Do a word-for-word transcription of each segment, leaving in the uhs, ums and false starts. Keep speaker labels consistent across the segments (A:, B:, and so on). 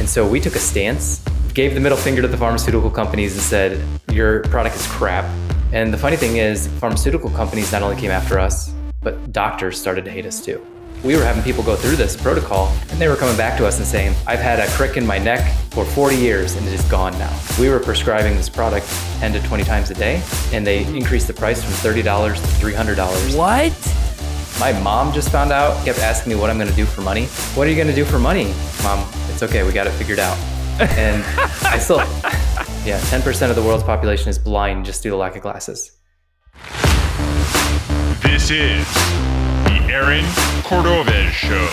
A: And so we took a stance, gave the middle finger to the pharmaceutical companies and said, your product is crap. And the funny thing is, pharmaceutical companies not only came after us, but doctors started to hate us too. We were having people go through this protocol and they were coming back to us and saying, I've had a crick in my neck for forty years and it is gone now. We were prescribing this product ten to twenty times a day and they increased the price from thirty dollars to three hundred dollars.
B: What?
A: My mom just found out, kept asking me what I'm gonna do for money. What are you gonna do for money? Mom, it's okay, we got it figured out. And I still, yeah, ten percent of the world's population is blind just due to lack of glasses.
C: This is the Aaron Cordovez Show.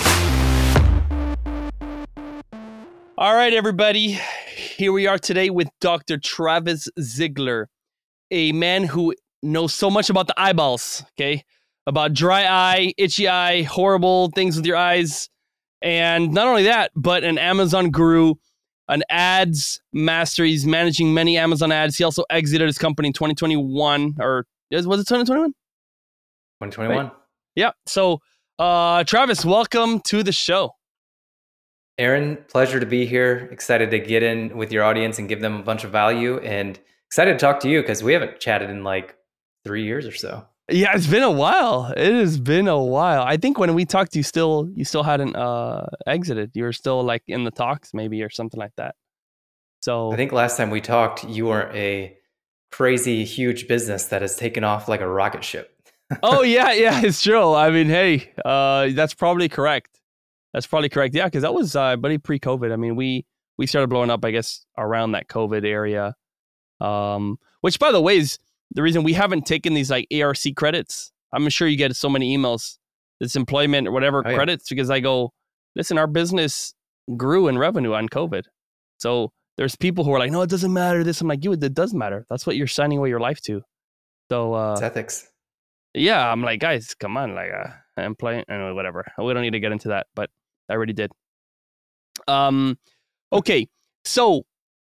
B: All right, everybody. Here we are today with Doctor Travis Ziegler, a man who knows so much about the eyeballs, okay? About dry eye, itchy eye, horrible things with your eyes. And not only that, but an Amazon guru, an ads master. He's managing many Amazon ads. He also exited his company in twenty twenty-one, or was it twenty twenty-one?
A: twenty twenty-one.
B: Right. Yeah. So, uh, Travis, welcome to the show.
A: Aaron, pleasure to be here. Excited to get in with your audience and give them a bunch of value, and excited to talk to you because we haven't chatted in like three years or so.
B: Yeah, it's been a while. It has been a while. I think when we talked, you still you still hadn't uh, exited. You were still like in the talks, maybe, or something like that. So
A: I think last time we talked, you were a crazy, huge business that has taken off like a rocket ship.
B: Oh yeah, yeah, it's true. I mean, hey, uh, that's probably correct. That's probably correct. Yeah, because that was, uh, buddy, pre-COVID. I mean, we we started blowing up, I guess, around that COVID area. Um, which, by the way, is the reason we haven't taken these like A R C credits. I'm sure you get so many emails, this employment or whatever
A: oh, yeah.
B: credits, because I go, listen, our business grew in revenue on COVID. So there's people who are like, no, it doesn't matter. This, I'm like, you, it does matter. That's what you're signing away your life to. So uh,
A: it's ethics.
B: Yeah, I'm like, guys, come on, like, uh, employment, anyway, whatever. We don't need to get into that, but I already did. Um, okay, so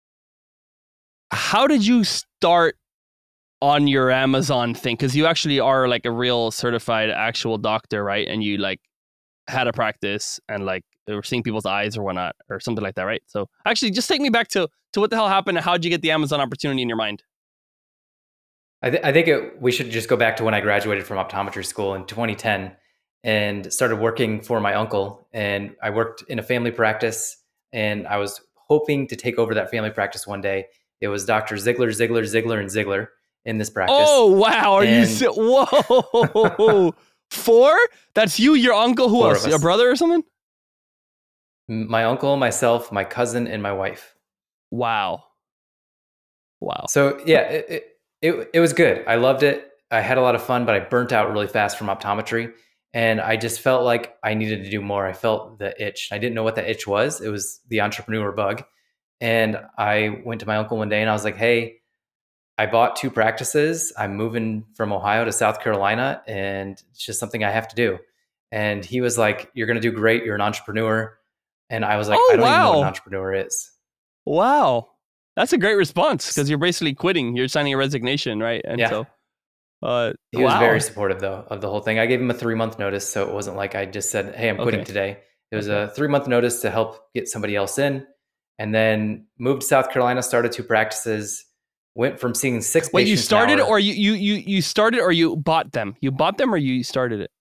B: how did you start on your Amazon thing? Because you actually are like a real certified actual doctor, right? And you like had a practice and like they were seeing people's eyes or whatnot or something like that, right? So actually, just take me back to to what the hell happened and how did you get the Amazon opportunity in your mind?
A: I, th- I think it, we should just go back to when I graduated from optometry school in twenty ten and started working for my uncle. And I worked in a family practice and I was hoping to take over that family practice one day. It was Doctor Ziegler, Ziegler, Ziegler, and Ziegler in this practice.
B: Oh, wow. Are and you si- Whoa. Four? That's you, your uncle, who else? Your brother or something?
A: My uncle, myself, my cousin, and my wife.
B: Wow. Wow.
A: So yeah, it, it It it was good. I loved it. I had a lot of fun, but I burnt out really fast from optometry. And I just felt like I needed to do more. I felt the itch. I didn't know what the itch was. It was the entrepreneur bug. And I went to my uncle one day and I was like, hey, I bought two practices. I'm moving from Ohio to South Carolina and it's just something I have to do. And he was like, you're going to do great. You're an entrepreneur. And I was like,
B: oh,
A: I don't
B: wow.
A: even know what an entrepreneur is.
B: Wow. That's a great response because you're basically quitting. You're signing a resignation, right? And
A: yeah.
B: so uh,
A: he was
B: wow.
A: very supportive, though, of the whole thing. I gave him a three-month notice, so it wasn't like I just said, hey, I'm quitting
B: okay.
A: today. It was
B: okay.
A: a three-month notice to help get somebody else in, and then moved to South Carolina, started two practices, went from seeing six
B: Wait,
A: patients
B: you started
A: or
B: you, you, you, you started or you bought them? You bought them or you started it?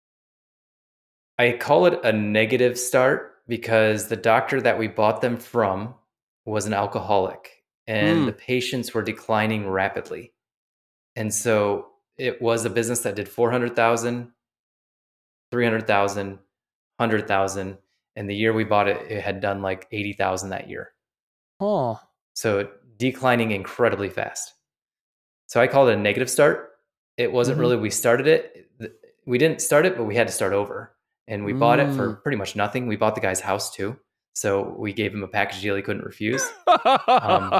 A: I call it a negative start because the doctor that we bought them from was an alcoholic. And mm. the patients were declining rapidly. And so it was a business that did four hundred thousand, three hundred thousand, one hundred thousand. And the year we bought it, it had done like eighty thousand that year.
B: Oh.
A: So declining incredibly fast. So I call it a negative start. It wasn't mm-hmm. really, we started it. We didn't start it, but we had to start over. And we mm. bought it for pretty much nothing. We bought the guy's house too. So we gave him a package deal he couldn't refuse. Um,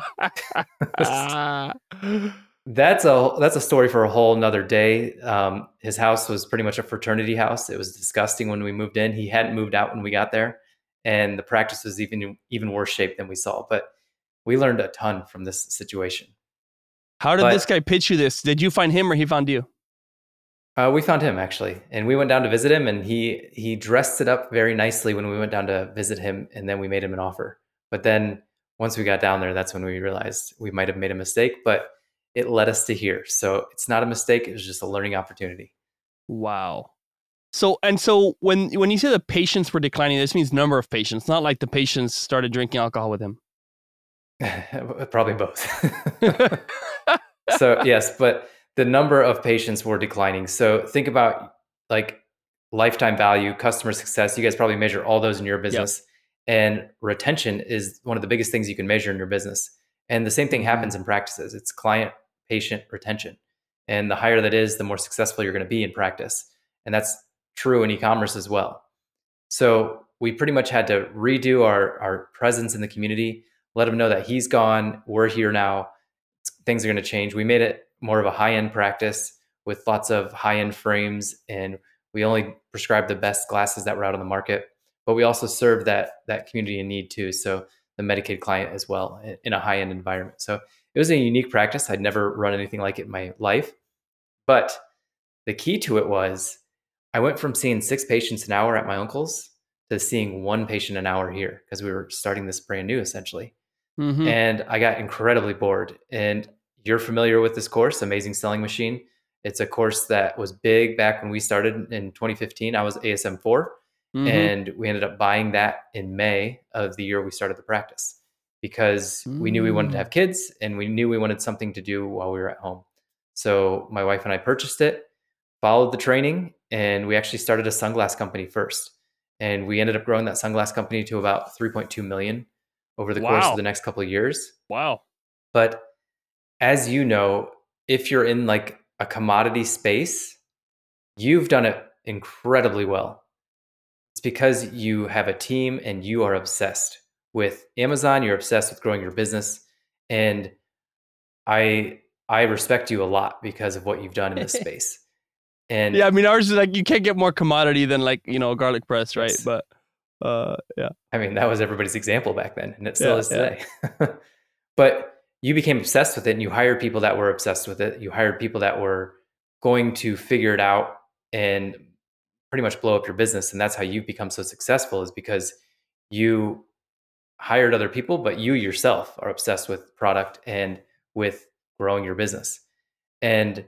A: that's a that's a story for a whole nother day. Um, his house was pretty much a fraternity house. It was disgusting when we moved in. He hadn't moved out when we got there, and the practice was even even worse shape than we saw. But we learned a ton from this situation.
B: How did
A: but,
B: this guy pitch you this? Did you find him or he found you?
A: Uh, we found him actually, and we went down to visit him, and he he dressed it up very nicely when we went down to visit him, and then we made him an offer. But then once we got down there, that's when we realized we might have made a mistake, but it led us to here. So it's not a mistake. It was just a learning opportunity.
B: Wow. So, and so when, when you say the patients were declining, this means number of patients, not like the patients started drinking alcohol with him.
A: Probably both. So yes, but the number of patients were declining. So think about like lifetime value, customer success. You guys probably measure all those in your business. Yep. And retention is one of the biggest things you can measure in your business. And the same thing happens in practices. It's client, patient retention. And the higher that is, the more successful you're going to be in practice. And that's true in e-commerce as well. So we pretty much had to redo our, our presence in the community, let them know that he's gone, we're here now, things are going to change. We made it more of a high-end practice with lots of high-end frames, and we only prescribed the best glasses that were out on the market. But we also serve that that community in need too. So the Medicaid client as well in a high-end environment. So it was a unique practice. I'd never run anything like it in my life. But the key to it was I went from seeing six patients an hour at my uncle's to seeing one patient an hour here because we were starting this brand new essentially. Mm-hmm. And I got incredibly bored. And you're familiar with this course, Amazing Selling Machine. It's a course that was big back when we started in twenty fifteen. I was A S M four. Mm-hmm. And we ended up buying that in May of the year we started the practice because mm. we knew we wanted to have kids and we knew we wanted something to do while we were at home. So my wife and I purchased it, followed the training, and we actually started a sunglass company first. And we ended up growing that sunglass company to about three point two million over the wow. course of the next couple of years.
B: Wow.
A: But as you know, if you're in like a commodity space, you've done it incredibly well. It's because you have a team and you are obsessed with Amazon. You're obsessed with growing your business. And I I respect you a lot because of what you've done in this space. And
B: yeah, I mean, ours is like, you can't get more commodity than like, you know, a garlic press, right? But uh, yeah.
A: I mean, that was everybody's example back then, and it still yeah, is today. Yeah. But you became obsessed with it and you hired people that were obsessed with it. You hired people that were going to figure it out and pretty much blow up your business. And that's how you've become so successful, is because you hired other people, but you yourself are obsessed with product and with growing your business. And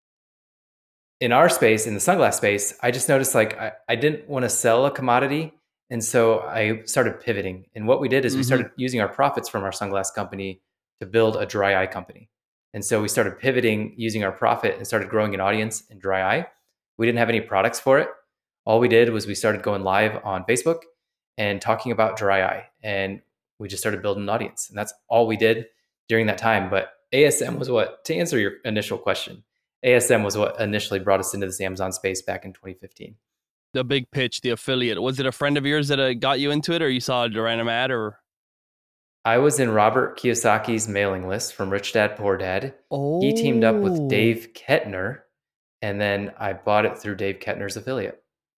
A: in our space, in the sunglass space, I just noticed like I, I didn't want to sell a commodity. And so I started pivoting. And what we did is mm-hmm. we started using our profits from our sunglass company to build a dry eye company. And so we started pivoting using our profit and started growing an audience in dry eye. We didn't have any products for it. All we did was we started going live on Facebook and talking about dry eye. And we just started building an audience. And that's all we did during that time. But A S M was what, to answer your initial question, A S M was what initially brought us into this Amazon space back in twenty fifteen.
B: The big pitch, the affiliate. Was it a friend of yours that uh, got you into it, or you saw a random ad? Or
A: I was in Robert Kiyosaki's mailing list from Rich Dad Poor Dad. Oh. He teamed up with Dave Kettner, and then I bought it through Dave Kettner's affiliate.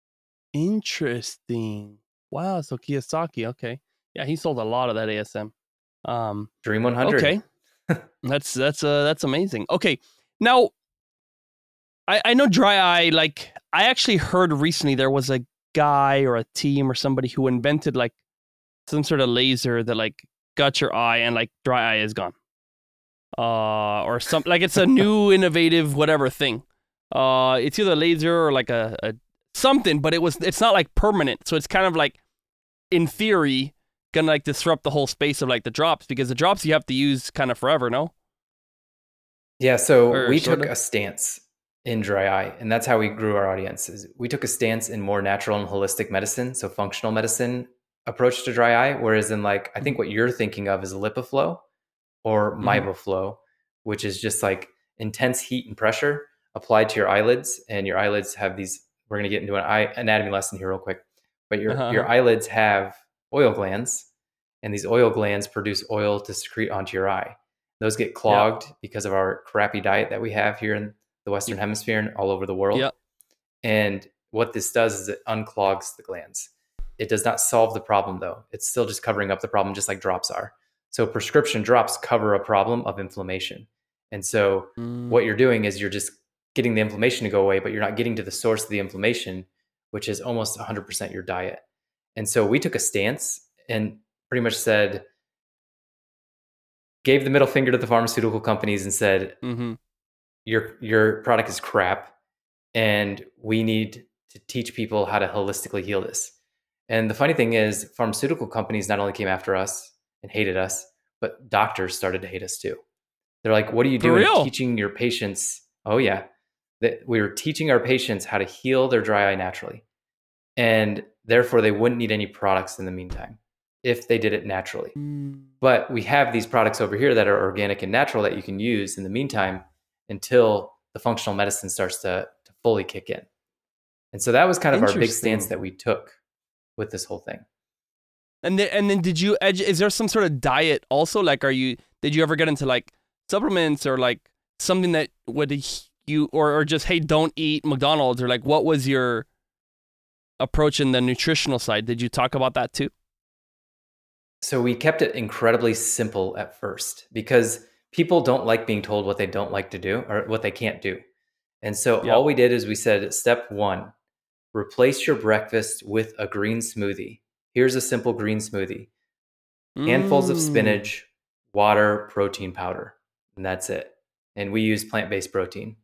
B: Interesting. Wow. So Kiyosaki. Okay. Yeah, he sold a lot of that A S M. Um,
A: Dream one hundred.
B: Okay. that's that's uh that's amazing. Okay. Now, I I know dry eye. Like, I actually heard recently there was a guy or a team or somebody who invented like some sort of laser that like got your eye and like dry eye is gone. Uh, or something like it's a new innovative whatever thing. Uh, it's either a laser or like a, a something, but it was it's not like permanent. So it's kind of like, in theory, gonna like disrupt the whole space of like the drops, because the drops you have to use kind of forever, no?
A: Yeah, so or we took of? a stance in dry eye, and that's how we grew our audience. Is we took a stance in more natural and holistic medicine, so functional medicine approach to dry eye, whereas in like, I think what you're thinking of is LipiFlow or mm-hmm. MiboFlow, which is just like intense heat and pressure applied to your eyelids, and your eyelids have these, we're going to get into an eye anatomy lesson here real quick, but your uh-huh. your eyelids have oil glands, and these oil glands produce oil to secrete onto your eye. Those get clogged yep. because of our crappy diet that we have here in the Western Hemisphere and all over the world. Yep. And what this does is it unclogs the glands. It does not solve the problem though. It's still just covering up the problem, just like drops are. So prescription drops cover a problem of inflammation. And so mm. what you're doing is you're just getting the inflammation to go away, but you're not getting to the source of the inflammation, which is almost one hundred percent your diet. And so we took a stance and pretty much said, gave the middle finger to the pharmaceutical companies and said,
B: Mm-hmm.
A: your your product is crap, and we need to teach people how to holistically heal this. And the funny thing is, pharmaceutical companies not only came after us and hated us, but doctors started to hate us too. They're like, what are you
B: For
A: doing
B: real?
A: teaching your patients? Oh yeah. That we were teaching our patients how to heal their dry eye naturally. And therefore they wouldn't need any products in the meantime if they did it naturally.
B: Mm.
A: But we have these products over here that are organic and natural that you can use in the meantime until the functional medicine starts to, to fully kick in. And so that was kind of our big stance
B: Interesting.
A: that we took with this whole thing.
B: And then, and then did you, edu- is there some sort of diet also? Like, are you, did you ever get into like supplements or like something that would h- you, or, or just, hey, don't eat McDonald's, or like, what was your approach in the nutritional side? Did you talk about that too?
A: So we kept it incredibly simple at first because people don't like being told what they don't like to do or what they can't do. And so
B: Yep.
A: all we did is we said, step one, replace your breakfast with a green smoothie. Here's a simple green smoothie. Handfuls of
B: Mm.
A: spinach, water, protein powder, and that's it. And we use plant-based protein.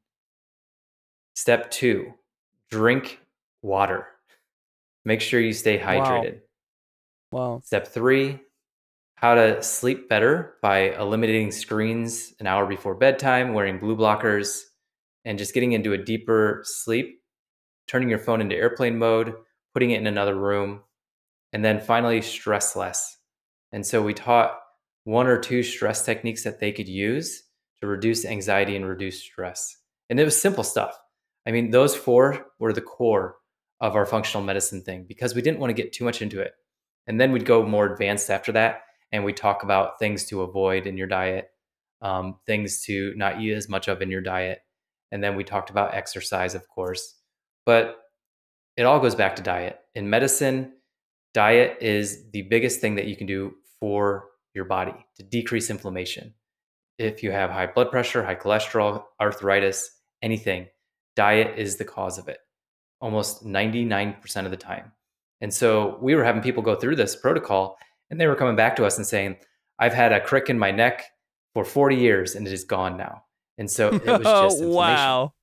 A: Step two, drink water. Make sure you stay hydrated.
B: Wow. Wow.
A: Step three, how to sleep better by eliminating screens an hour before bedtime, wearing blue blockers, and just getting into a deeper sleep, turning your phone into airplane mode, putting it in another room, and then finally stress less. And so we taught one or two stress techniques that they could use to reduce anxiety and reduce stress. And it was simple stuff. I mean, those four were the core of our functional medicine thing because we didn't want to get too much into it. And then we'd go more advanced after that, and we talk about things to avoid in your diet, um, things to not eat as much of in your diet. And then we talked about exercise, of course. But it all goes back to diet. In medicine, diet is the biggest thing that you can do for your body to decrease inflammation. If you have high blood pressure, high cholesterol, arthritis, anything, diet is the cause of it almost ninety-nine percent of the time. And so we were having people go through this protocol, and they were coming back to us and saying, I've had a crick in my neck for forty years and it is gone now. And so it was just inflammation.
B: Wow.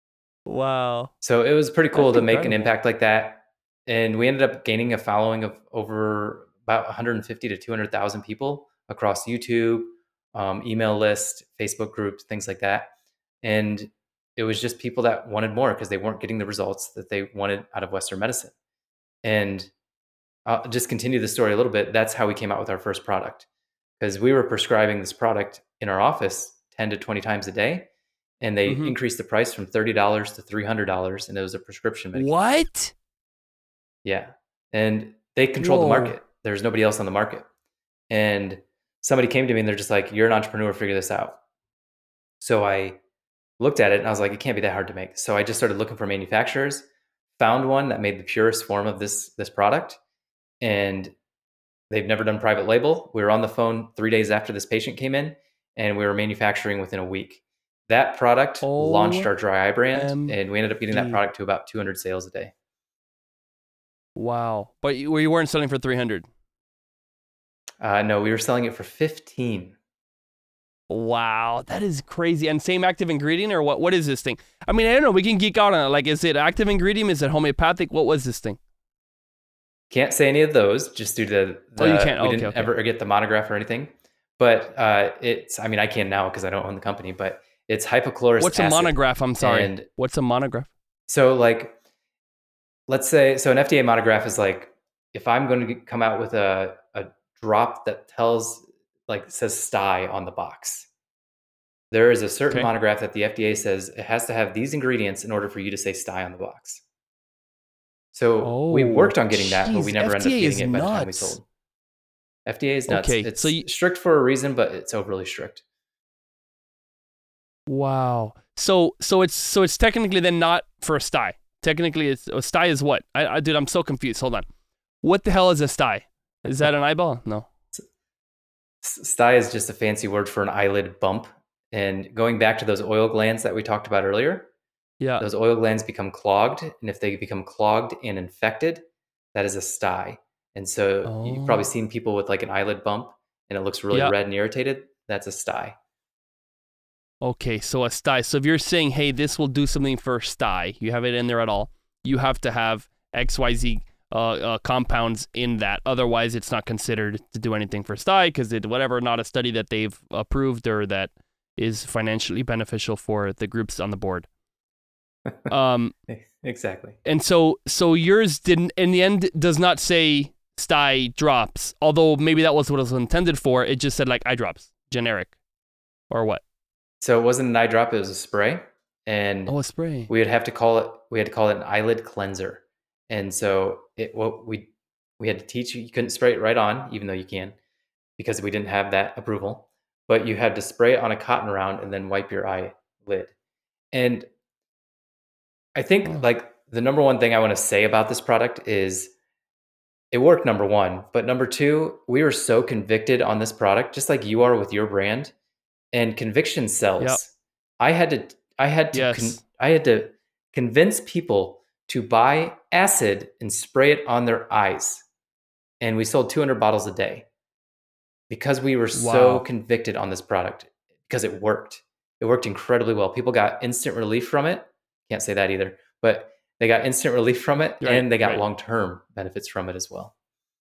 B: Wow.
A: So it was pretty cool
B: That's
A: to make an
B: incredible.
A: impact like that. And we ended up gaining a following of over about one hundred fifty to two hundred thousand people across YouTube, um, email list, Facebook groups, things like that. And it was just people that wanted more because they weren't getting the results that they wanted out of Western medicine. And I'll just continue the story a little bit. That's how we came out with our first product, because we were prescribing this product in our office ten to twenty times a day. And they
B: Mhm.
A: increased the price from thirty dollars to three hundred dollars. And it was a prescription medication.
B: What?
A: Yeah. And they controlled the
B: Whoa.
A: market. There's nobody else on the market. And somebody came to me and they're just like, you're an entrepreneur, figure this out. So I looked at it and I was like, it can't be that hard to make. So I just started looking for manufacturers, found one that made the purest form of this, this product. And they've never done private label. We were on the phone three days after this patient came in, and we were manufacturing within a week. That product launched our dry eye brand, and we ended up getting that
B: O M G.
A: product to about two hundred sales a day.
B: Wow. But you, you weren't selling for three hundred.
A: Uh, no, we were selling it for fifteen.
B: Wow, that is crazy. And same active ingredient, or what? What is this thing? I mean, I don't know. We can geek out on it. Like, is it active ingredient? Is it homeopathic? What was this thing?
A: Can't say any of those just due to the,
B: Oh, you can't?
A: we
B: Okay,
A: didn't
B: okay.
A: ever get the monograph or anything. But uh, it's, I mean, I can now because I don't own the company, but it's hypochlorous
B: What's
A: acid.
B: a monograph? I'm sorry.
A: And
B: What's a monograph?
A: so like, let's say, so an F D A monograph is like, if I'm going to come out with a, a drop that tells, like says sty on the box, there is a certain
B: Okay.
A: monograph that the F D A says it has to have these ingredients in order for you to say sty on the box. So we
B: Oh,
A: worked on getting that, but we
B: jeez,
A: never ended up
B: F D A
A: getting
B: is
A: it by the time we
B: nuts.
A: sold. F D A is nuts.
B: Okay,
A: It's
B: so you-
A: strict for a reason, but it's overly strict.
B: Wow. So so it's so it's technically then not for a sty. Technically, it's a sty is what? I, I dude, I'm so confused. Hold on. What the hell is a sty? Is that an eyeball? No.
A: S- Sty is just a fancy word for an eyelid bump. And going back to those oil glands that we talked about earlier,
B: Yeah.
A: those oil glands become clogged. And if they become clogged and infected, that is a sty. And so you've probably
B: Oh.
A: seen people with like an eyelid bump and it looks really
B: Yeah.
A: red and irritated. That's a sty.
B: Okay, so a sty. So if you're saying, hey, this will do something for sty, you have it in there at all, you have to have X Y Z uh, uh, compounds in that. Otherwise, it's not considered to do anything for sty because it whatever, not a study that they've approved or that is financially beneficial for the groups on the board. Um,
A: exactly.
B: And so, so yours didn't, in the end, does not say sty drops, although maybe that was what it was intended for. It just said like eye drops, generic, or what?
A: So it wasn't an eye drop; it was a spray, and
B: Oh, a spray.
A: we would have to call it. We had to call it an eyelid cleanser, and so it what we we had to teach you. You couldn't spray it right on, even though you can, because we didn't have that approval. But you had to spray it on a cotton round and then wipe your eyelid. And I think
B: Oh.
A: like the number one thing I want to say about this product is it worked, number one, but number two, we were so convicted on this product, just like you are with your brand, and conviction sells.
B: Yep.
A: I had to, I had to,
B: Yes.
A: con- I had to convince people to buy acid and spray it on their eyes, and we sold two hundred bottles a day because we were so
B: Wow.
A: convicted on this product because it worked. It worked incredibly well. People got instant relief from it. Can't say that either, but they got instant relief from it,
B: Right,
A: and they got
B: right.
A: long-term benefits from it as well.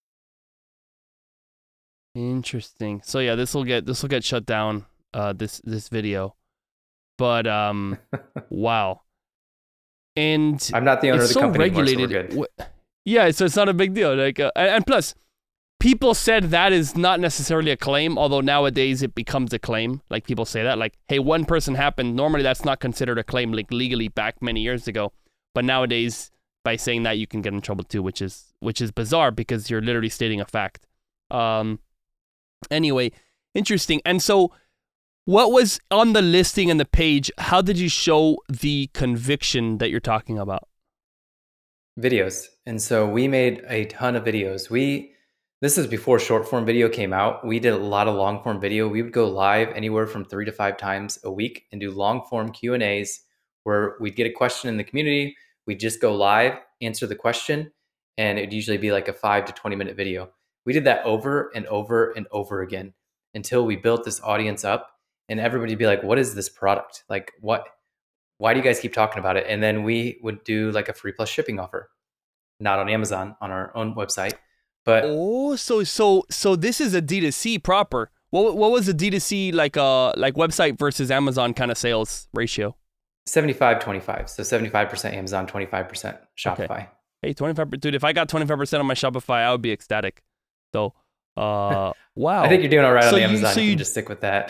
B: Interesting. So yeah, this will get this will get shut down. Uh, this this video, but um, wow. And
A: I'm not the owner
B: it's
A: of the
B: so
A: company
B: regulated.
A: anymore, so we're good.
B: Wh- Yeah, so it's not a big deal. Like, uh, and and plus, people said that is not necessarily a claim. Although nowadays it becomes a claim. Like people say that, like, hey, one person happened. Normally, that's not considered a claim, like legally back many years ago. But nowadays, by saying that, you can get in trouble too, which is which is bizarre because you're literally stating a fact. Um. Anyway, interesting. And so, what was on the listing and the page? How did you show the conviction that you're talking about?
A: Videos. And so we made a ton of videos. We this is before short form video came out. We did a lot of long form video. We would go live anywhere from three to five times a week and do long form Q and A's where we'd get a question in the community. We'd just go live, answer the question, and it'd usually be like a five to twenty minute video. We did that over and over and over again until we built this audience up, and everybody would be like, what is this product? Like, what, why do you guys keep talking about it? And then we would do like a free plus shipping offer, not on Amazon, on our own website. But
B: Oh, so so so this is a D two C proper. What what was the D two C like uh like website versus Amazon kind of sales ratio?
A: seventy-five twenty-five. So seventy-five percent Amazon, twenty-five percent Shopify.
B: Okay. Hey, twenty-five percent, dude, if I got twenty-five percent on my Shopify, I would be ecstatic. So, uh wow.
A: I think you're doing all right
B: So
A: on
B: you-
A: Amazon.
B: so
A: you
B: you-
A: can just stick with that.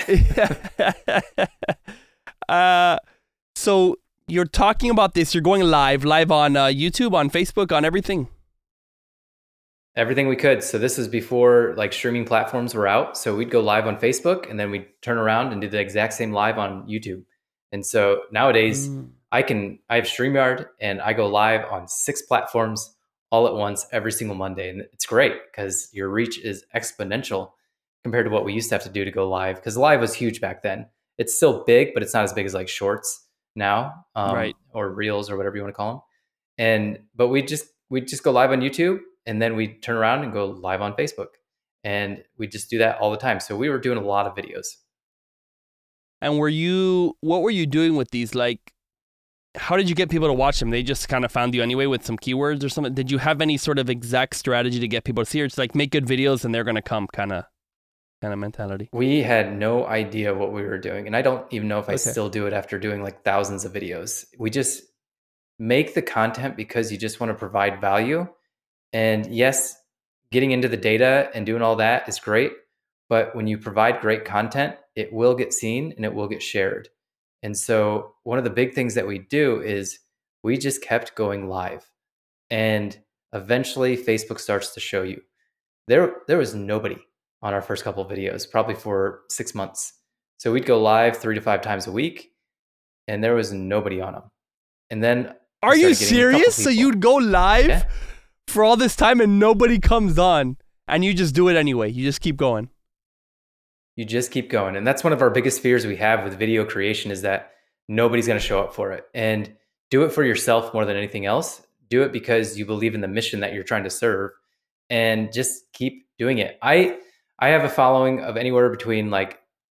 B: uh so you're talking about this, you're going live, live on uh, YouTube, on Facebook, on everything.
A: Everything we could. So this is before like streaming platforms were out. So we'd go live on Facebook and then we'd turn around and do the exact same live on YouTube. And so nowadays
B: Mm.
A: I can, I have StreamYard and I go live on six platforms all at once every single Monday. And it's great because your reach is exponential compared to what we used to have to do to go live. Because live was huge back then. It's still big, but it's not as big as like shorts now, um,
B: Right.
A: or reels or whatever you want to call them. And, but we just, we just go live on YouTube and then we turn around and go live on Facebook. And we just do that all the time. So we were doing a lot of videos.
B: And were you, what were you doing with these? Like, how did you get people to watch them? They just kind of found you anyway with some keywords or something? Did you have any sort of exact strategy to get people to see it? It's like make good videos and they're going to come kind of kind of mentality.
A: We had no idea what we were doing. And I don't even know if I
B: Okay.
A: still do it after doing like thousands of videos. We just make the content because you just want to provide value. And yes, getting into the data and doing all that is great. But when you provide great content, it will get seen and it will get shared. And so one of the big things that we do is we just kept going live. And eventually Facebook starts to show you. There, there was nobody on our first couple of videos, probably for six months. So we'd go live three to five times a week, and there was nobody on them. And then
B: Are
A: we
B: you
A: started getting a couple
B: serious? So
A: people.
B: you'd go live
A: Yeah.
B: for all this time and nobody comes on and you just do it anyway. You just keep going.
A: You just keep going. And that's one of our biggest fears we have with video creation is that nobody's going to show up for it. And do it for yourself more than anything else. Do it because you believe in the mission that you're trying to serve, and just keep doing it. I I have a following of anywhere between like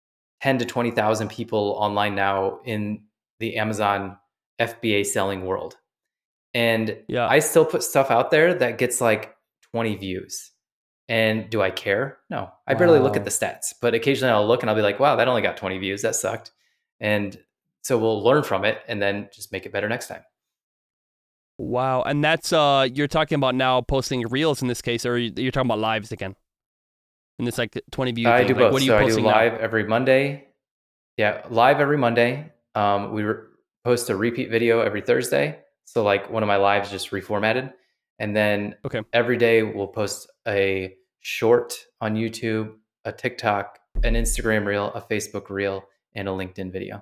A: ten to twenty thousand people online now in the Amazon F B A selling world. And
B: Yeah.
A: I still put stuff out there that gets like twenty views. And do I care? No, I barely look at
D: Wow.
A: the stats, but occasionally I'll look and I'll be like, wow, that only got twenty views. That sucked. And so we'll learn from it and then just make it better next time.
B: Wow. And that's, uh, you're talking about now posting reels in this case, or you're talking about lives again? And it's like twenty view
A: I
B: thing.
A: do
B: Like,
A: both.
B: what are you
A: So I do
B: posting now?
A: live every Monday. Yeah, live every Monday. Um, we re- post a repeat video every Thursday. So like one of my lives just reformatted. And then
B: Okay.
A: every day we'll post a short on YouTube, a TikTok, an Instagram reel, a Facebook reel, and a LinkedIn video.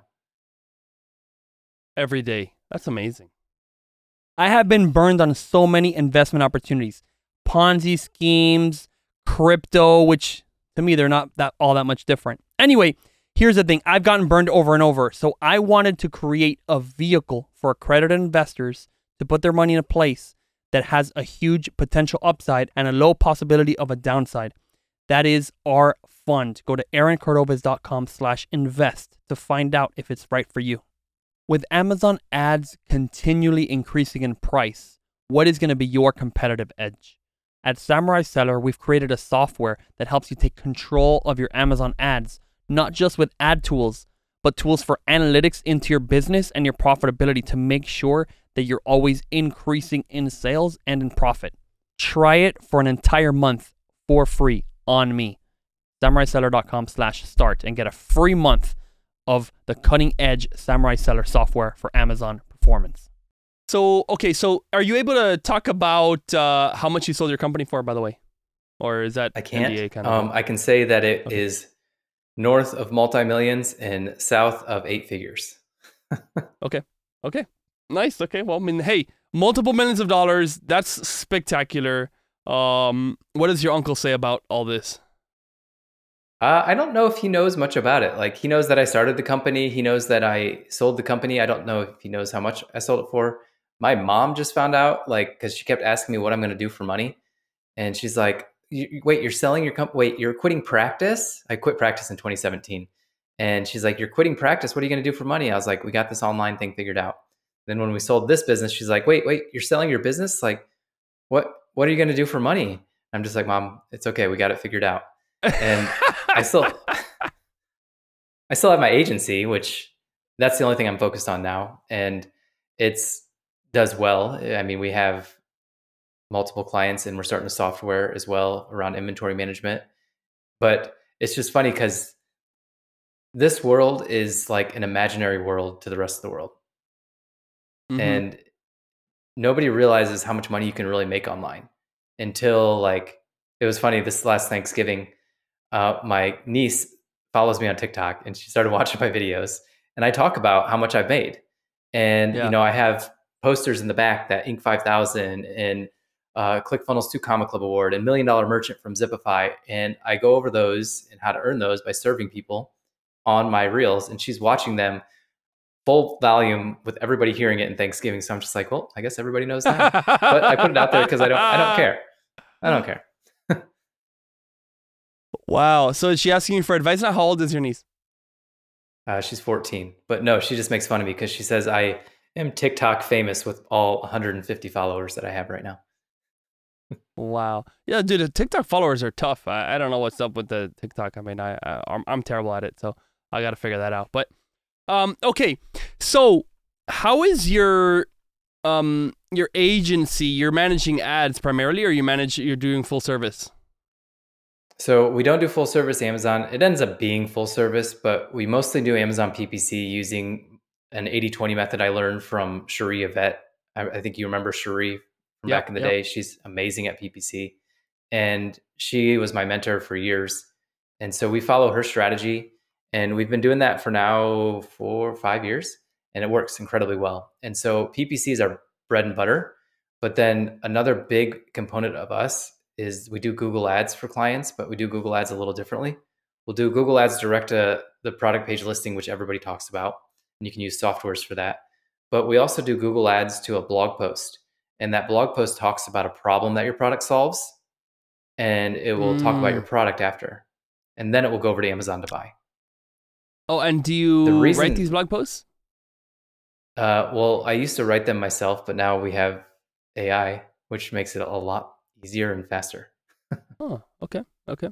B: Every day. That's amazing.
D: I have been burned on so many investment opportunities, Ponzi schemes, crypto, which to me, they're not that all that much different. Anyway, here's the thing. I've gotten burned over and over. So I wanted to create a vehicle for accredited investors to put their money in a place that has a huge potential upside and a low possibility of a downside. That is our fund. Go to aaron cordovez dot com slash invest to find out if it's right for you. With Amazon ads continually increasing in price, what is going to be your competitive edge? At Samurai Seller, we've created a software that helps you take control of your Amazon ads, not just with ad tools, but tools for analytics into your business and your profitability to make sure that you're always increasing in sales and in profit. Try it for an entire month for free on me. samurai seller dot com slash start and get a free month of the cutting edge Samurai Seller software for Amazon performance.
B: So, okay, so are you able to talk about uh, how much you sold your company for, by the way? Or is that
A: I can't.
B: N D A kind of
A: Um,
B: thing?
A: I can say that it
B: Okay.
A: is north of multi-millions and south of eight figures.
B: Okay. Okay. Nice. Okay. Well, I mean, hey, multiple millions of dollars. That's spectacular. Um, what does your uncle say about all this?
A: Uh, I don't know if he knows much about it. Like, he knows that I started the company. He knows that I sold the company. I don't know if he knows how much I sold it for. My mom just found out, like, because she kept asking me what I'm going to do for money. And she's like, "You- you- wait, you're selling your company? Wait, you're quitting practice?" I quit practice in twenty seventeen. And she's like, "You're quitting practice. What are you going to do for money?" I was like, "We got this online thing figured out." Then when we sold this business, she's like, wait, wait, you're selling your business? Like, what, what are you going to do for money? I'm just like, "Mom, it's okay. We got it figured out." And I still, I still have my agency, which that's the only thing I'm focused on now. And it's does well. I mean, we have multiple clients and we're starting a software as well around inventory management. But it's just funny because this world is like an imaginary world to the rest of the world.
B: Mhm.
A: And nobody realizes how much money you can really make online until, like, it was funny this last Thanksgiving. Uh, my niece follows me on TikTok and she started watching my videos, and I talk about how much I've made. And,
B: Yeah.
A: you know, I have posters in the back that Inc five thousand and uh, ClickFunnels two Comma Club Award and Million Dollar Merchant from Zipify. And I go over those and how to earn those by serving people on my reels. And she's watching them full volume with everybody hearing it in Thanksgiving. So I'm just like, well, I guess everybody knows now. But I put it out there because I don't, I don't care. I don't care.
B: Wow. So is she asking you for advice? Now, how old is your niece?
A: Uh, she's fourteen, but no, she just makes fun of me because she says I am TikTok famous with all one hundred fifty followers that I have right now.
B: Wow. Yeah, dude, the TikTok followers are tough. I, I don't know what's up with the TikTok. I mean, I, I I'm, I'm terrible at it, so I got to figure that out. But um, okay. So how is your um your agency? You're managing ads primarily, or you manage you're doing full service?
A: So we don't do full service Amazon. It ends up being full service, but we mostly do Amazon P P C using an eighty twenty method I learned from Cherie Yvette. I, I think you remember Cherie from
B: Yep,
A: back in the
B: yep.
A: day. She's amazing at P P C. And she was my mentor for years. And so we follow her strategy. And we've been doing that for now four or five years. And it works incredibly well. And so P P C is our bread and butter. But then another big component of us is we do Google Ads for clients, but we do Google Ads a little differently. We'll do Google Ads direct to the product page listing, which everybody talks about, and you can use softwares for that. But we also do Google Ads to a blog post, and that blog post talks about a problem that your product solves, and it will talk about your
B: Mm.
A: product after, and then it will go over to Amazon to buy.
B: Oh, and do you
A: The reason-
B: write these blog posts?
A: Uh, well, I used to write them myself, but now we have A I, which makes it a lot easier and faster.
B: Oh, okay, okay,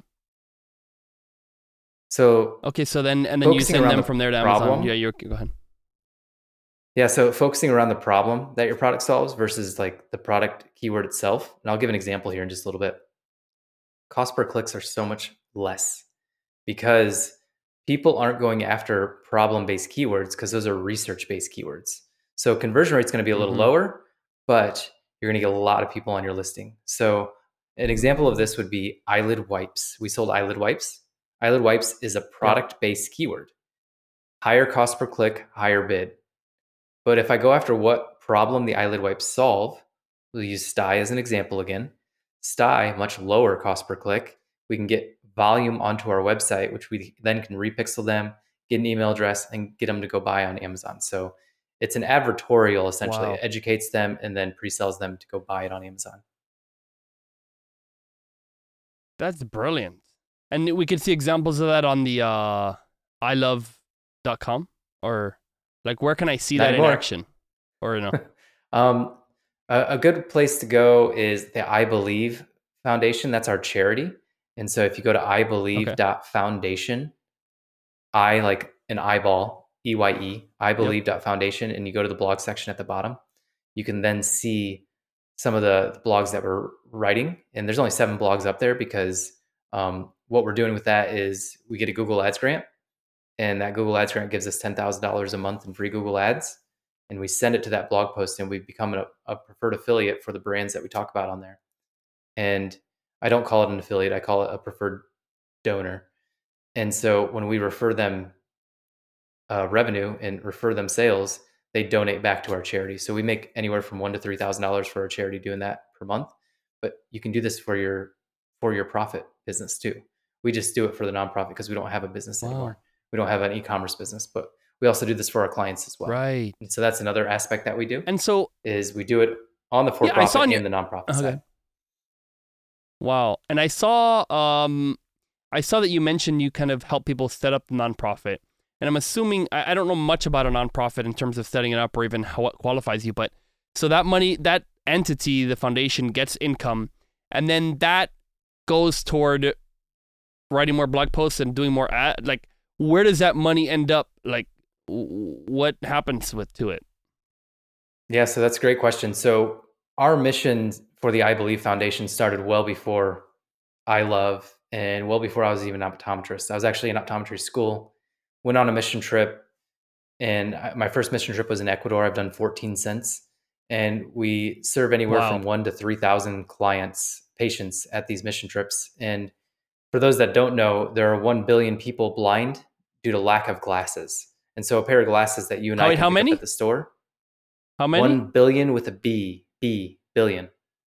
A: So
B: okay. So then, and then you
A: Focusing
B: send
A: around
B: them
A: the
B: from there to
A: problem.
B: Amazon. Yeah, you're go ahead.
A: yeah, so focusing around the problem that your product solves versus like the product keyword itself. And I'll give an example here in just a little bit. Cost per clicks are so much less because people aren't going after problem-based keywords because those are research-based keywords. So conversion rate's going to be a little
B: Mhm.
A: lower, but you're going to get a lot of people on your listing. So an example of this would be eyelid wipes. We sold eyelid wipes. Eyelid wipes is a product-based keyword. Higher cost per click, higher bid. But if I go after what problem the eyelid wipes solve, we'll use Sty as an example again. Sty, much lower cost per click. We can get volume onto our website, which we then can repixel them, get an email address, and get them to go buy on Amazon. So it's an advertorial, essentially.
B: Wow.
A: It educates them and then pre-sells them to go buy it on Amazon.
B: That's brilliant. And we could see examples of that on the uh, i love dot com, or like where can I see
A: Not
B: that in
A: anymore.
B: action? Or no?
A: Um, a, a good place to go is the I Believe Foundation. That's our charity. And so if you go to i believe dot foundation, I like an eyeball, E Y E, I believe dot foundation, and you go to the blog section at the bottom, you can then see some of the blogs that we're writing. And there's only seven blogs up there because um, what we're doing with that is we get a Google Ads grant, and that Google Ads grant gives us ten thousand dollars a month in free Google Ads. And we send it to that blog post, and we become a, a preferred affiliate for the brands that we talk about on there. And I don't call it an affiliate, I call it a preferred donor. And so when we refer them uh, revenue and refer them sales, they donate back to our charity. So we make anywhere from one to three thousand dollars for our charity doing that per month. But you can do this for your for your profit business too. We just do it for the nonprofit because we don't have a business
B: Wow.
A: anymore. We don't have an e-commerce business, but we also do this for our clients as well.
B: Right.
A: And so that's another aspect that we do.
B: And so,
A: is we do it on the
B: Yeah, I
A: for-profit
B: saw on
A: and
B: your-
A: the nonprofit
B: Okay.
A: side.
B: wow. And I saw, um, I saw that you mentioned you kind of help people set up the nonprofit. And I'm assuming, I, I don't know much about a nonprofit in terms of setting it up or even how it qualifies you, but so that money, that entity, the foundation gets income, and then that goes toward writing more blog posts and doing more ad, like where does that money end up? Like w- what happens with to it?
A: Yeah, so that's a great question. So our mission for the I Believe Foundation started well before I Love and well before I was even an optometrist. I was actually in optometry school, went on a mission trip, and I- my first mission trip was in Ecuador. I've done fourteen cents, and we serve anywhere
B: Wow.
A: from one to three thousand clients, patients at these mission trips. And for those that don't know, there are one billion people blind due to lack of glasses. And so a pair of glasses that you and
B: How-
A: I
B: wait,
A: can
B: how
A: pick
B: many?
A: up at the store,
B: How many?
A: one billion with a B, B, billion.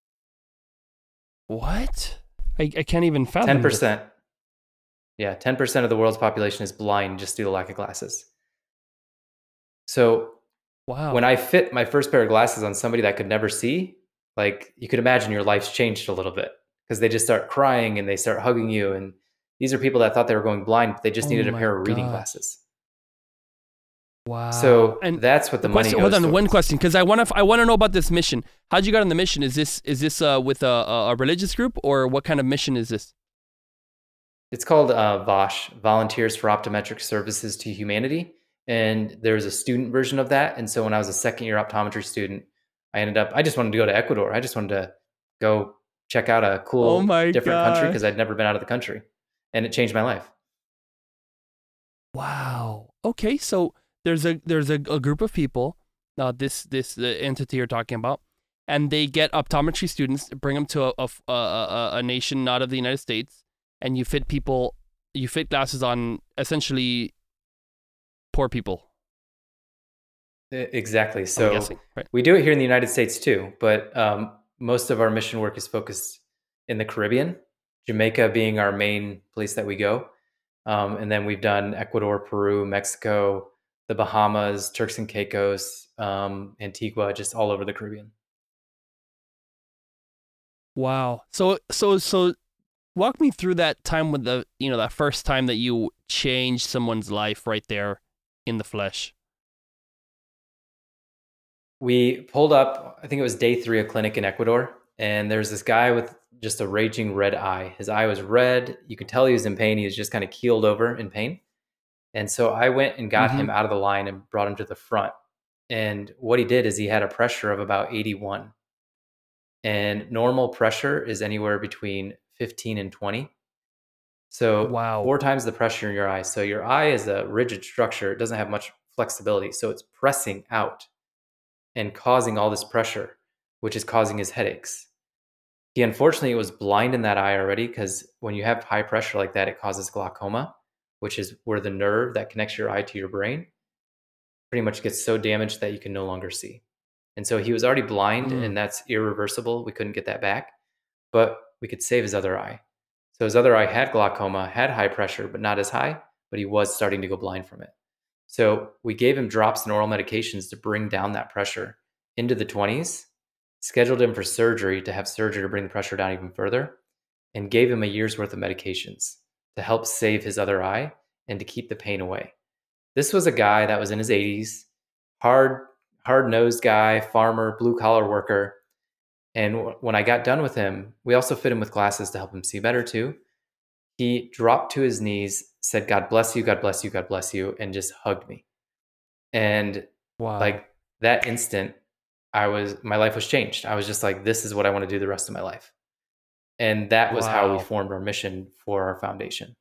B: What? I, I can't even fathom
A: ten
B: this.
A: percent. Yeah, ten percent of the world's population is blind just due to lack of glasses. So
B: Wow.
A: when I fit my first pair of glasses on somebody that could never see, like you could imagine your life's changed a little bit because they just start crying and they start hugging you. And these are people that thought they were going blind, but they just
B: Oh
A: needed a
B: my
A: pair of reading
B: gosh.
A: glasses.
B: Wow.
A: So
B: and
A: that's what the,
B: the
A: money
B: question,
A: goes
B: hold on, one
A: towards.
B: question, because I want to I want to know about this mission. How'd you get on the mission? Is this is this uh, with a, a a religious group, or what kind of mission is this?
A: It's called uh, VOSH, Volunteers for Optometric Services to Humanity. And there's a student version of that. And so when I was a second year optometry student, I ended up, I just wanted to go to Ecuador. I just wanted to go check out a cool,
B: Oh my
A: different country
B: gosh.
A: because I'd never been out of the country. And it changed my life.
B: Wow. Okay, so there's a there's a, a group of people, uh, this this the entity you're talking about, and they get optometry students, bring them to a a, a a a nation not of the United States, and you fit people, you fit glasses on essentially poor people.
A: E- Exactly.
B: I'm
A: So
B: guessing, right?
A: we do it here in the United States too, but um, most of our mission work is focused in the Caribbean, Jamaica being our main place that we go. Um, and then we've done Ecuador, Peru, Mexico, the Bahamas, Turks and Caicos, um, Antigua, just all over the Caribbean.
B: Wow. So so so walk me through that time with the, you know, that first time that you changed someone's life right there in the flesh.
A: We pulled up, I think it was day three of clinic in Ecuador, and there's this guy with just a raging red eye. His eye was red. You could tell he was in pain. He was just kind of keeled over in pain. And so I went and got
B: Mhm.
A: him out of the line and brought him to the front. And what he did is he had a pressure of about eighty-one. And normal pressure is anywhere between fifteen and twenty. So
B: Wow.
A: four times the pressure in your eye. So your eye is a rigid structure. It doesn't have much flexibility. So it's pressing out and causing all this pressure, which is causing his headaches. He unfortunately was blind in that eye already, because when you have high pressure like that, it causes glaucoma, which is where the nerve that connects your eye to your brain pretty much gets so damaged that you can no longer see. And so he was already blind,
B: Mm.
A: and that's irreversible. We couldn't get that back, but we could save his other eye. So his other eye had glaucoma, had high pressure, but not as high, but he was starting to go blind from it. So we gave him drops and oral medications to bring down that pressure into the twenties, scheduled him for surgery to have surgery to bring the pressure down even further, and gave him a year's worth of medications to help save his other eye and to keep the pain away. This was a guy that was in his eighties, hard, hard-nosed guy, farmer, blue-collar worker. And w- when I got done with him, we also fit him with glasses to help him see better too. He dropped to his knees, said, "God bless you, God bless you, God bless you," and just hugged me. And
B: Wow.
A: like that instant, I was my life was changed. I was just like, this is what I want to do the rest of my life. And that was how we
B: Wow.
A: formed our mission for our foundation.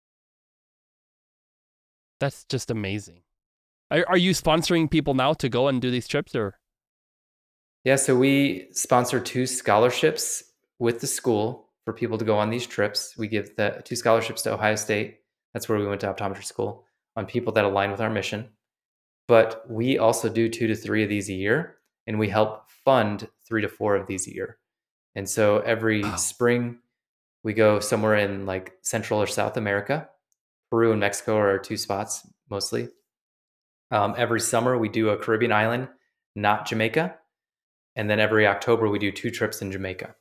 B: That's just amazing. Are, are you sponsoring people now to go and do these trips, or?
A: Yeah, so we sponsor two scholarships with the school for people to go on these trips. We give the two scholarships to Ohio State. That's where we went to optometry school, on people that align with our mission. But we also do two to three of these a year, and we help fund three to four of these a year. And so every
B: Wow.
A: spring, we go somewhere in like Central or South America. Peru and Mexico are our two spots mostly. Um, every summer, we do a Caribbean island, not Jamaica. And then every October, we do two trips in Jamaica.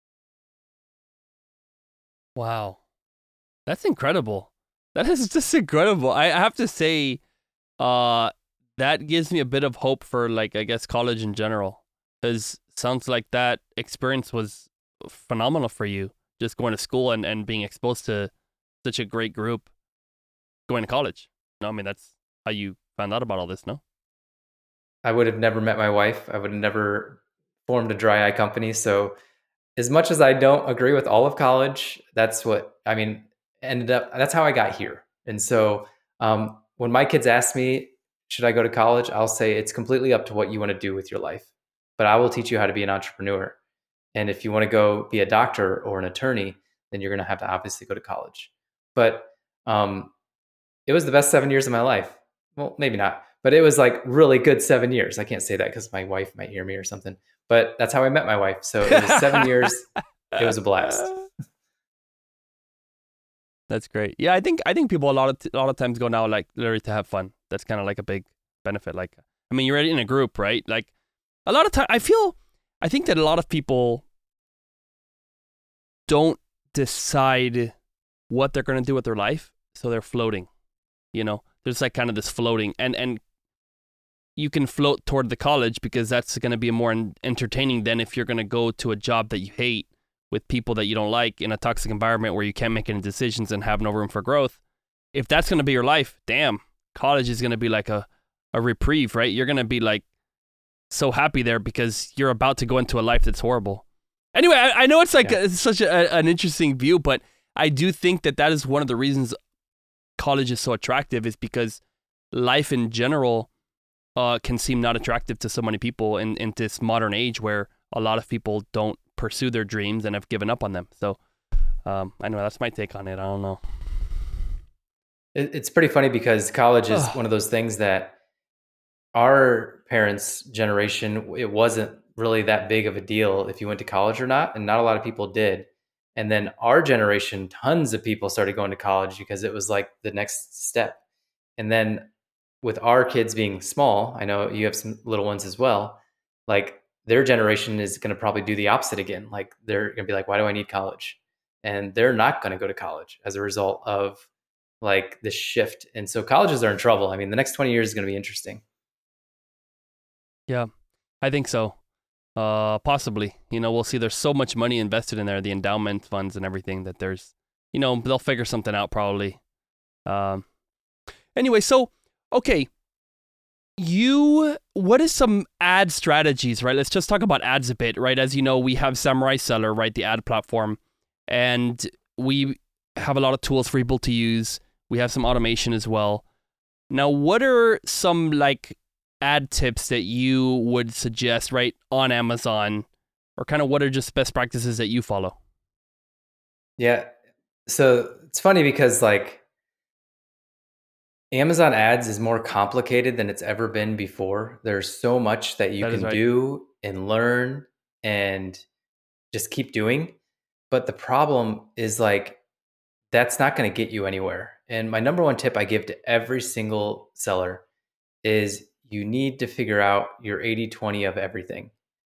B: Wow. That's incredible. That is just incredible. I, I have to say, uh, that gives me a bit of hope for, like, I guess, college in general. Because sounds like that experience was phenomenal for you, just going to school and, and being exposed to such a great group going to college. No, I mean, that's how you found out about all this, no?
A: I would have never met my wife. I would have never formed a dry eye company. So, as much as I don't agree with all of college, that's what I mean. Ended up. That's how I got here. And so, um, when my kids ask me, "Should I go to college?" I'll say it's completely up to what you want to do with your life. But I will teach you how to be an entrepreneur. And if you want to go be a doctor or an attorney, then you're going to have to obviously go to college. But um, it was the best seven years of my life. Well, maybe not, but it was like really good seven years. I can't say that because my wife might hear me or something, but that's how I met my wife. So it was seven years. It was a blast.
B: That's great. Yeah, I think I think people a lot of t- a lot of times go now like literally to have fun. That's kind of like a big benefit. Like, I mean, you're already in a group, right? Like, a lot of time, I feel, I think that a lot of people don't decide what they're going to do with their life, so they're floating. You know, there's like kind of this floating, and and you can float toward the college because that's going to be more en- entertaining than if you're going to go to a job that you hate with people that you don't like in a toxic environment where you can't make any decisions and have no room for growth. If that's going to be your life, damn, college is going to be like a, a reprieve, right? You're going to be like so happy there because you're about to go into a life that's horrible. Anyway, I, I know it's like
A: Yeah.
B: a, it's such a, an interesting view, but I do think that that is one of the reasons college is so attractive, is because life in general uh, can seem not attractive to so many people in, in this modern age where a lot of people don't pursue their dreams and have given up on them. So um, I know that's my take on it. I don't know.
A: It, it's pretty funny because college is
B: Ugh.
A: one of those things that our parents' generation, it wasn't really that big of a deal if you went to college or not, and not a lot of people did. And then our generation, tons of people started going to college because it was like the next step. And then with our kids being small, I know you have some little ones as well, like their generation is going to probably do the opposite again. Like they're going to be like, why do I need college? and they're not going to go to college as a result of like this shift. And so colleges are in trouble. I mean, the next twenty years is going to be interesting.
B: Yeah, I think so. Uh, possibly. You know, we'll see. There's so much money invested in there, the endowment funds and everything, that there's, you know, they'll figure something out probably. Um, anyway, so, okay. You, what is some ad strategies, right? Let's just talk about ads a bit, right? As you know, we have Samurai Seller, right? The ad platform. And we have a lot of tools for people to use. We have some automation as well. Now, what are some like ad tips that you would suggest, right, on Amazon, or kind of what are just best practices that you follow?
A: Yeah. So it's funny because like Amazon ads is more complicated than it's ever been before. There's so much that you
B: That is
A: can
B: right.
A: do and learn and just keep doing. But the problem is like, that's not going to get you anywhere. And my number one tip I give to every single seller is you need to figure out your eighty twenty of everything.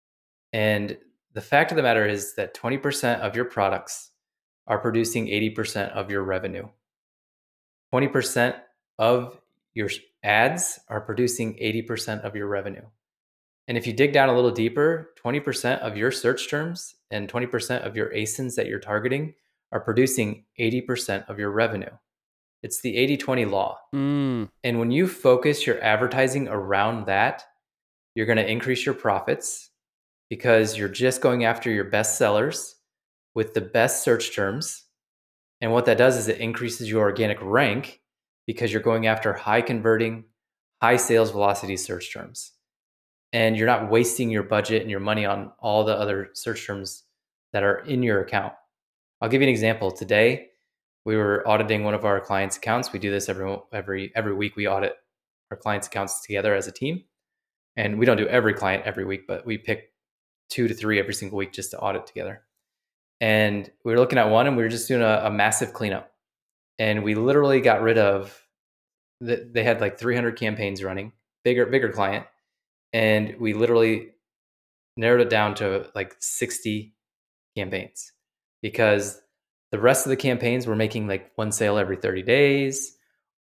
A: And the fact of the matter is that twenty percent of your products are producing eighty percent of your revenue. twenty percent of your ads are producing eighty percent of your revenue. And if you dig down a little deeper, twenty percent of your search terms and twenty percent of your A S I Ns that you're targeting are producing eighty percent of your revenue. It's the eighty twenty law.
B: Mm.
A: And when you focus your advertising around that, you're going to increase your profits because you're just going after your best sellers with the best search terms. And what that does is it increases your organic rank because you're going after high converting, high sales velocity search terms. And you're not wasting your budget and your money on all the other search terms that are in your account. I'll give you an example. Today, we were auditing one of our clients' accounts. We do this every every every week. We audit our clients' accounts together as a team. And we don't do every client every week, but we pick two to three every single week just to audit together. And we were looking at one and we were just doing a, a massive cleanup. And we literally got rid of, the, they had like three hundred campaigns running, bigger, bigger client. And we literally narrowed it down to like sixty campaigns because the rest of the campaigns were making like one sale every thirty days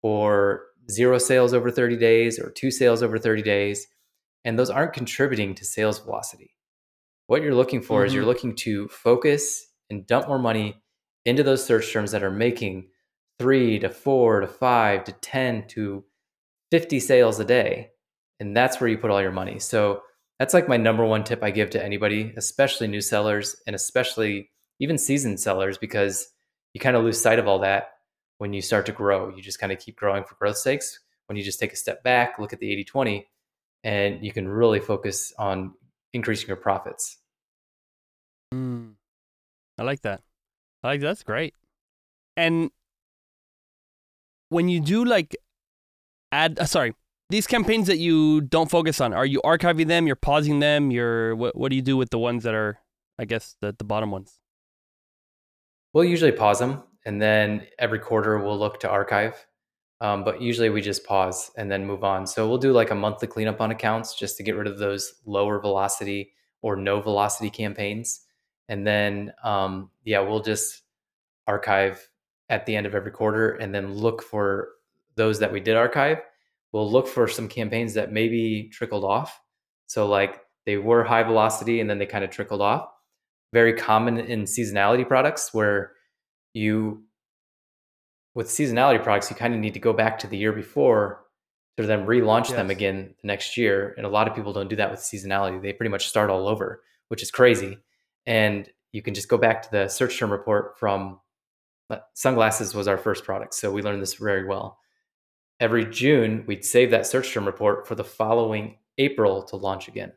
A: or zero sales over thirty days or two sales over thirty days. And those aren't contributing to sales velocity. What you're looking for mm-hmm. is you're looking to focus and dump more money into those search terms that are making three to four to five to ten to fifty sales a day. And that's where you put all your money. So that's like my number one tip I give to anybody, especially new sellers and especially even seasoned sellers, because you kind of lose sight of all that when you start to grow. You just kind of keep growing for growth's sakes. When you just take a step back, look at the eighty twenty, and you can really focus on increasing your profits.
B: Mm, I like that. I like that's great. And when you do like add, uh, sorry, these campaigns that you don't focus on, are you archiving them? You're pausing them? You're what? What do you do with the ones that are, I guess, the the bottom ones?
A: We'll usually pause them, and then every quarter we'll look to archive. Um, but usually we just pause and then move on. So we'll do like a monthly cleanup on accounts just to get rid of those lower velocity or no velocity campaigns. And then, um, yeah, we'll just archive at the end of every quarter and then look for those that we did archive. We'll look for some campaigns that maybe trickled off. So like they were high velocity and then they kind of trickled off. Very common in seasonality products where you, with seasonality products, you kind of need to go back to the year before to then relaunch yes. them again the next year. And a lot of people don't do that with seasonality. They pretty much start all over, which is crazy. And you can just go back to the search term report from sunglasses was our first product. So we learned this very well. Every June, we'd save that search term report for the following April to launch again.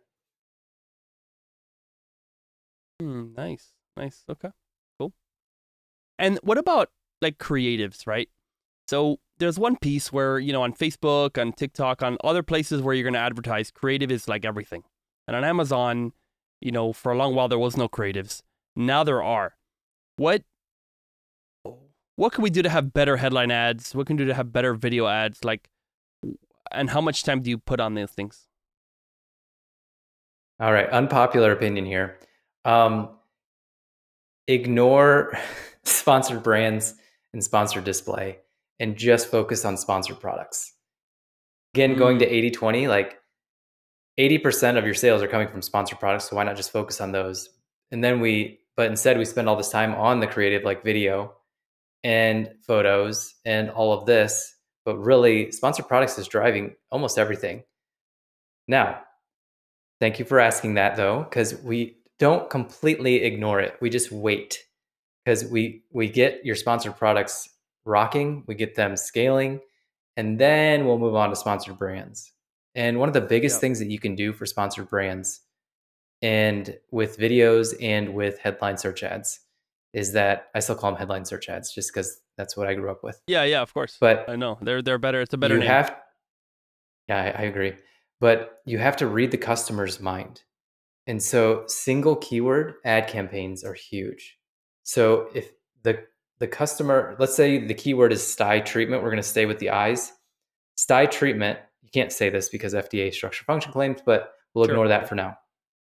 B: Mm, nice. Nice. Okay, cool. And what about like creatives, right? So there's one piece where, you know, on Facebook, on TikTok, on other places where you're going to advertise, creative is like everything. And on Amazon, you know, for a long while, there was no creatives. Now there are. What, what can we do to have better headline ads? What can we do to have better video ads? Like, and how much time do you put on these things?
A: All right. Unpopular opinion here. Um, ignore, sponsored brands and sponsored display and just focus on sponsored products. Again, going to eighty twenty, like eighty percent of your sales are coming from sponsored products. So why not just focus on those? And then we, but instead we spend all this time on the creative, like video and photos and all of this. But really, sponsored products is driving almost everything. Now, thank you for asking that though, because we don't completely ignore it. We just wait because we we get your sponsored products rocking, we get them scaling, and then we'll move on to sponsored brands. And one of the biggest
D: Yep.
A: things that you can do for sponsored brands and with videos and with headline search ads is that I still call them headline search ads just because that's what I grew up with.
B: Yeah, yeah, of course.
A: But
B: I know they're they're better. It's a better
A: you
B: name.
A: have, yeah, I, I agree. But you have to read the customer's mind. And so single keyword ad campaigns are huge. So if the the customer, let's say the keyword is sty treatment, we're going to stay with the eyes. Sty treatment, you can't say this because F D A structure function claims, but we'll
B: Sure.
A: ignore that for now.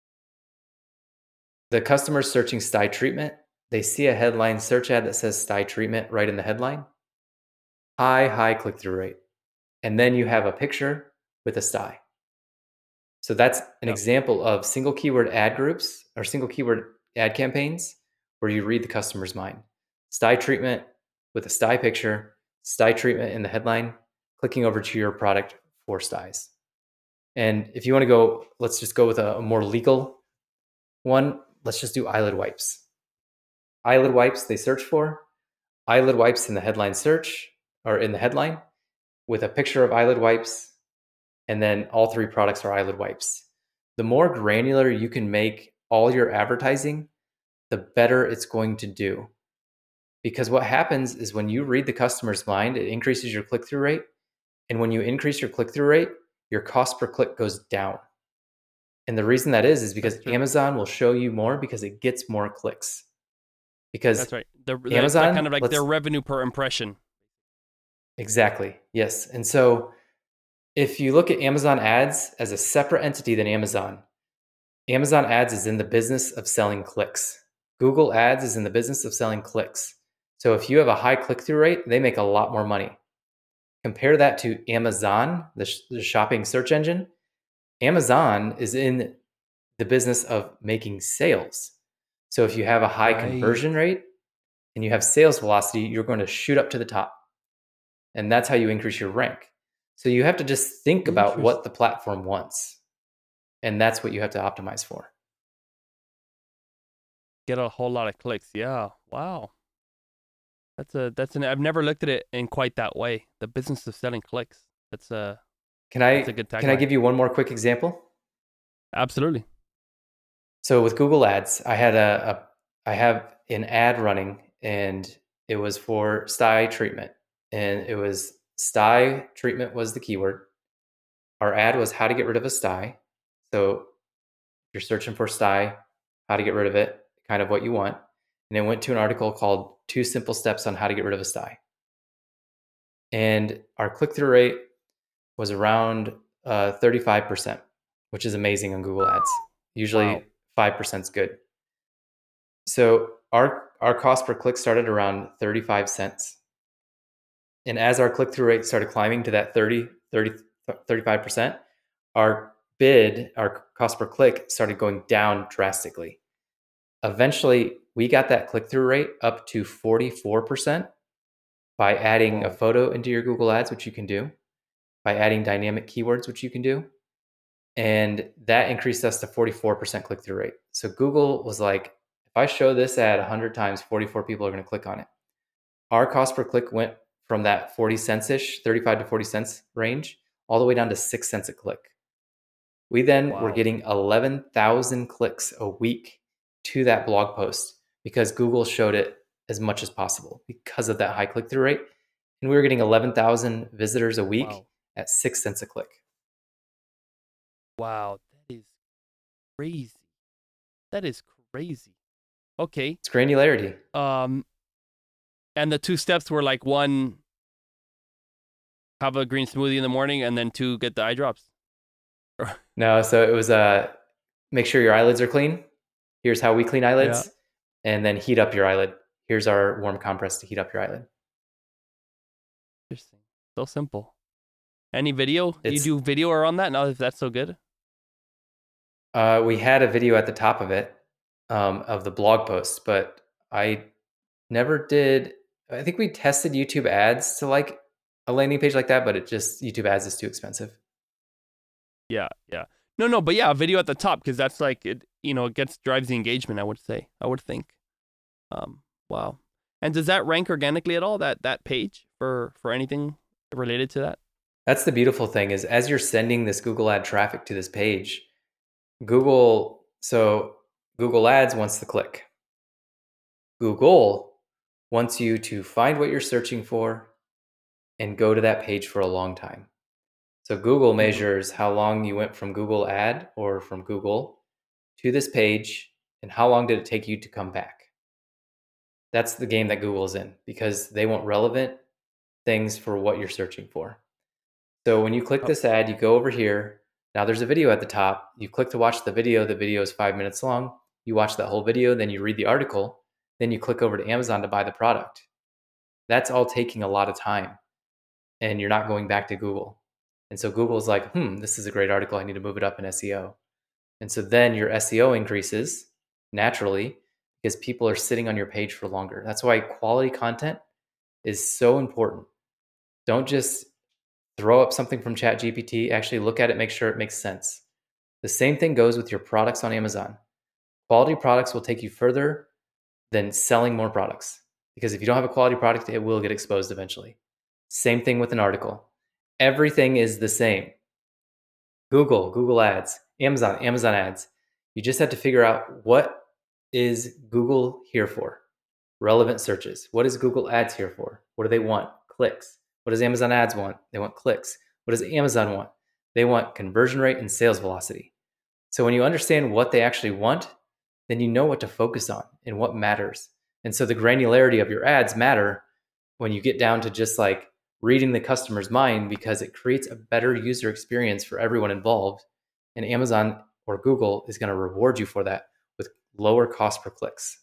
A: The customer's searching sty treatment. They see a headline search ad that says sty treatment right in the headline. High, high click-through rate. And then you have a picture with a sty. So that's an
B: Yep.
A: example of single keyword ad groups or single keyword ad campaigns where you read the customer's mind. Sty treatment with a sty picture, sty treatment in the headline, clicking over to your product for styes. And if you want to go, let's just go with a, a more legal one. Let's just do eyelid wipes. Eyelid wipes they search for. Eyelid wipes in the headline search or in the headline with a picture of eyelid wipes. And then all three products are eyelid wipes. The more granular you can make all your advertising, the better it's going to do. Because what happens is when you read the customer's mind, it increases your click-through rate. And when you increase your click-through rate, your cost per click goes down. And the reason that is, is because Amazon will show you more because it gets more clicks. Because
B: That's right. The, the,
A: Amazon,
B: kind of like
A: let's-
B: their revenue per impression.
A: Exactly. Yes. And so if you look at Amazon ads as a separate entity than Amazon, Amazon ads is in the business of selling clicks. Google ads is in the business of selling clicks. So if you have a high click-through rate, they make a lot more money. Compare that to Amazon, the, sh- the shopping search engine. Amazon is in the business of making sales. So if you have a high
B: Right.
A: conversion rate and you have sales velocity, you're going to shoot up to the top. And that's how you increase your rank. So you have to just think about what the platform wants. And that's what you have to optimize for.
B: Get a whole lot of clicks. Yeah. Wow. That's a that's an I've never looked at it in quite that way. The business of selling clicks. That's a
A: Can I
B: That's a good
A: can I
B: tagline.
A: give you one more quick example?
B: absolutely.
A: So with Google Ads, I had a, a I have an ad running and it was for sty treatment. And it was sty treatment was the keyword. Our ad was how to get rid of a sty. So you're searching for sty, how to get rid of it, kind of what you want. And it went to an article called Two Simple Steps on How to Get Rid of a Sty. And our click-through rate was around uh, thirty-five percent, which is amazing on Google Ads. Usually
B: Wow.
A: five percent is good. So our, our cost per click started around thirty-five cents. And as our click-through rate started climbing to that thirty, thirty, thirty-five percent, our bid, our cost per click started going down drastically. Eventually, we got that click-through rate up to forty-four percent by adding
B: Whoa.
A: a photo into your Google Ads, which you can do, by adding dynamic keywords, which you can do. And that increased us to forty-four percent click-through rate. So Google was like, if I show this ad one hundred times, forty-four people are going to click on it. Our cost per click went from that forty cents-ish, thirty-five to forty cents range, all the way down to six cents a click. We then
B: Wow.
A: were getting eleven thousand clicks a week to that blog post because Google showed it as much as possible because of that high click-through rate. And we were getting eleven thousand visitors a week
B: Wow.
A: at six cents a click.
B: Wow. That is crazy. That is crazy. Okay.
A: It's granularity.
B: Um and the two steps were like one, have a green smoothie in the morning, and then two, get the eye drops.
A: No, so it was uh, make sure your eyelids are clean. Here's how we clean eyelids. And then heat up your eyelid. here's our warm compress to heat up your eyelid.
B: Interesting. So simple. Any video?
A: It's-
B: you do video around that? Now if that's so good.
A: Uh, we had a video at the top of it, um, of the blog post, but I never did. I think we tested YouTube ads to like a landing page like that, but it just, YouTube ads is too expensive.
B: Yeah, yeah. No, no, but yeah, a video at the top, because that's like it. You know, it gets drives the engagement. I would say. I would think. Um. Wow. And does that rank organically at all? That that page for for anything related to that?
A: That's the beautiful thing is as you're sending this Google ad traffic to this page, Google, so Google Ads wants to click. Google wants you to find what you're searching for and go to that page for a long time. So Google measures how long you went from Google ad or from Google to this page and how long did it take you to come back. That's the game that Google's in because they want relevant things for what you're searching for. So when you click this ad, you go over here. Now there's a video at the top. You click to watch the video. The video is five minutes long. You watch that whole video, then you read the article. Then you click over to Amazon to buy the product. That's all taking a lot of time. And you're not going back to Google. And so Google's like, hmm, this is a great article. I need to move it up in S E O. And so then your S E O increases naturally because people are sitting on your page for longer. That's why quality content is so important. Don't just throw up something from ChatGPT. Actually look at it, make sure it makes sense. The same thing goes with your products on Amazon. Quality products will take you further than selling more products. Because if you don't have a quality product, it will get exposed eventually. Same thing with an article. Everything is the same. Google, Google Ads, Amazon, Amazon Ads. You just have to figure out what is Google here for? Relevant searches. What is Google Ads here for? What do they want? Clicks. What does Amazon Ads want? They want clicks. What does Amazon want? They want conversion rate and sales velocity. So when you understand what they actually want, then you know what to focus on and what matters. And so the granularity of your ads matter when you get down to just like reading the customer's mind because it creates a better user experience for everyone involved. And Amazon or Google is going to reward you for that with lower cost per clicks.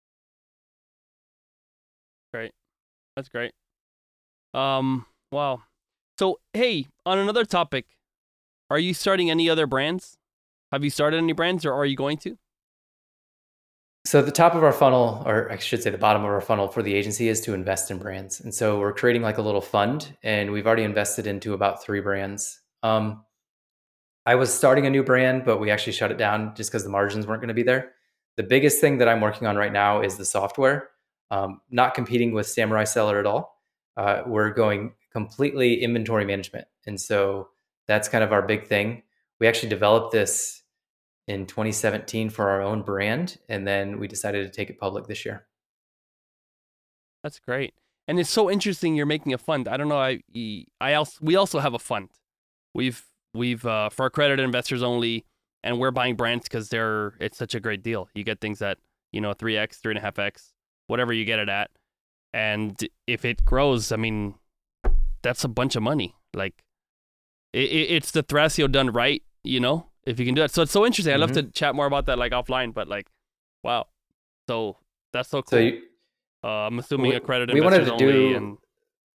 B: Great. That's great. Um, wow. So, hey, on another topic, are you starting any other brands? Have you started any brands or are you going to?
A: So the top of our funnel, or I should say the bottom of our funnel for the agency is to invest in brands. And so we're creating like a little fund and we've already invested into about three brands. Um, I was starting a new brand, but we actually shut it down just because the margins weren't going to be there. The biggest thing that I'm working on right now is the software, um, not competing with Samurai Seller at all. Uh, we're going completely inventory management. And so that's kind of our big thing. We actually developed this in twenty seventeen for our own brand. And then we decided to take it public this year.
B: That's great. And it's so interesting you're making a fund. I don't know. I, I also, we also have a fund. We've, we've, uh, for accredited investors only, and we're buying brands because they're, it's such a great deal. You get things at, you know, three X, three and a half X, whatever you get it at. And if it grows, I mean, that's a bunch of money. Like it, it, it's the Thrasio done right, you know, if you can do it. So it's so interesting. I'd love
A: Mm-hmm.
B: to chat more about that like offline, but like, wow. So that's so cool.
A: So you,
B: uh, I'm assuming
A: we,
B: accredited
A: we wanted
B: investors
A: to
B: only
A: do,
B: and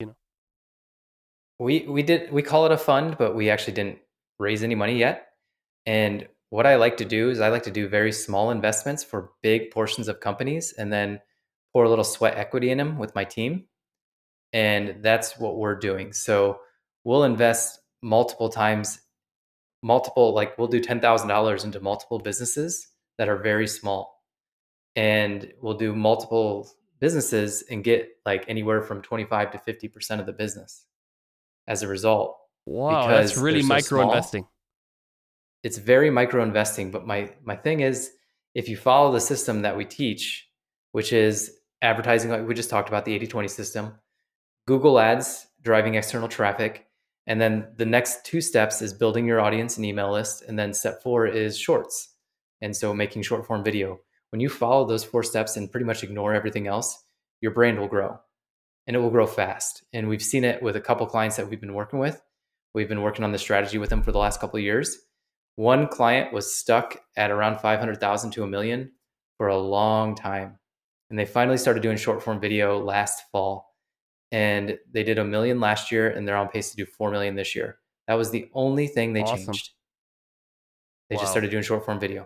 A: we, we did, we call it a fund, but we actually didn't raise any money yet. And what I like to do is I like to do very small investments for big portions of companies and then pour a little sweat equity in them with my team. And that's what we're doing. So we'll invest multiple times, multiple, like we'll do ten thousand dollars into multiple businesses that are very small. And we'll do multiple businesses and get like anywhere from twenty-five to fifty percent of the business as a result.
B: wow, that's
A: because
B: really
A: they're so
B: micro
A: small.
B: investing.
A: It's very micro investing, but my my thing is if you follow the system that we teach, which is advertising, like we just talked about the eighty twenty system, Google Ads, driving external traffic, and then the next two steps is building your audience and email list, and then step four is shorts. And so making short form video. When you follow those four steps and pretty much ignore everything else, your brand will grow and it will grow fast. And we've seen it with a couple clients that we've been working with. We've been working on this strategy with them for the last couple of years. One client was stuck at around five hundred thousand to a million for a long time. and they finally started doing short form video last fall. And they did a million last year, and they're on pace to do four million this year. That was the only thing they
B: Awesome.
A: changed. They
B: Wow.
A: just started doing short form video.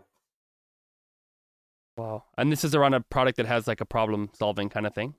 B: Wow. And this is around a product that has like a problem solving kind of thing.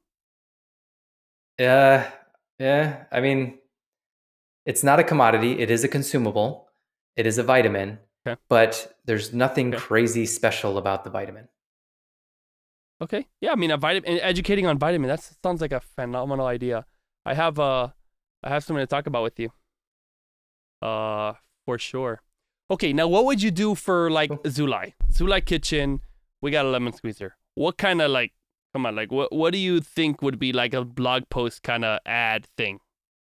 A: Uh, yeah. I mean, it's not a commodity. It is a consumable. It is a vitamin.
B: Okay.
A: But there's nothing
B: Okay.
A: crazy special about the vitamin.
B: Okay. Yeah, I mean, a vitamin, educating on vitamin, that sounds like a phenomenal idea. I have uh, I have something to talk about with you. Uh, for sure. Okay, now what would you do for like
A: Cool.
B: Zulai? Zulai Kitchen, we got a lemon squeezer. What kind of like, come on, like what what do you think would be like a blog post kind of ad thing?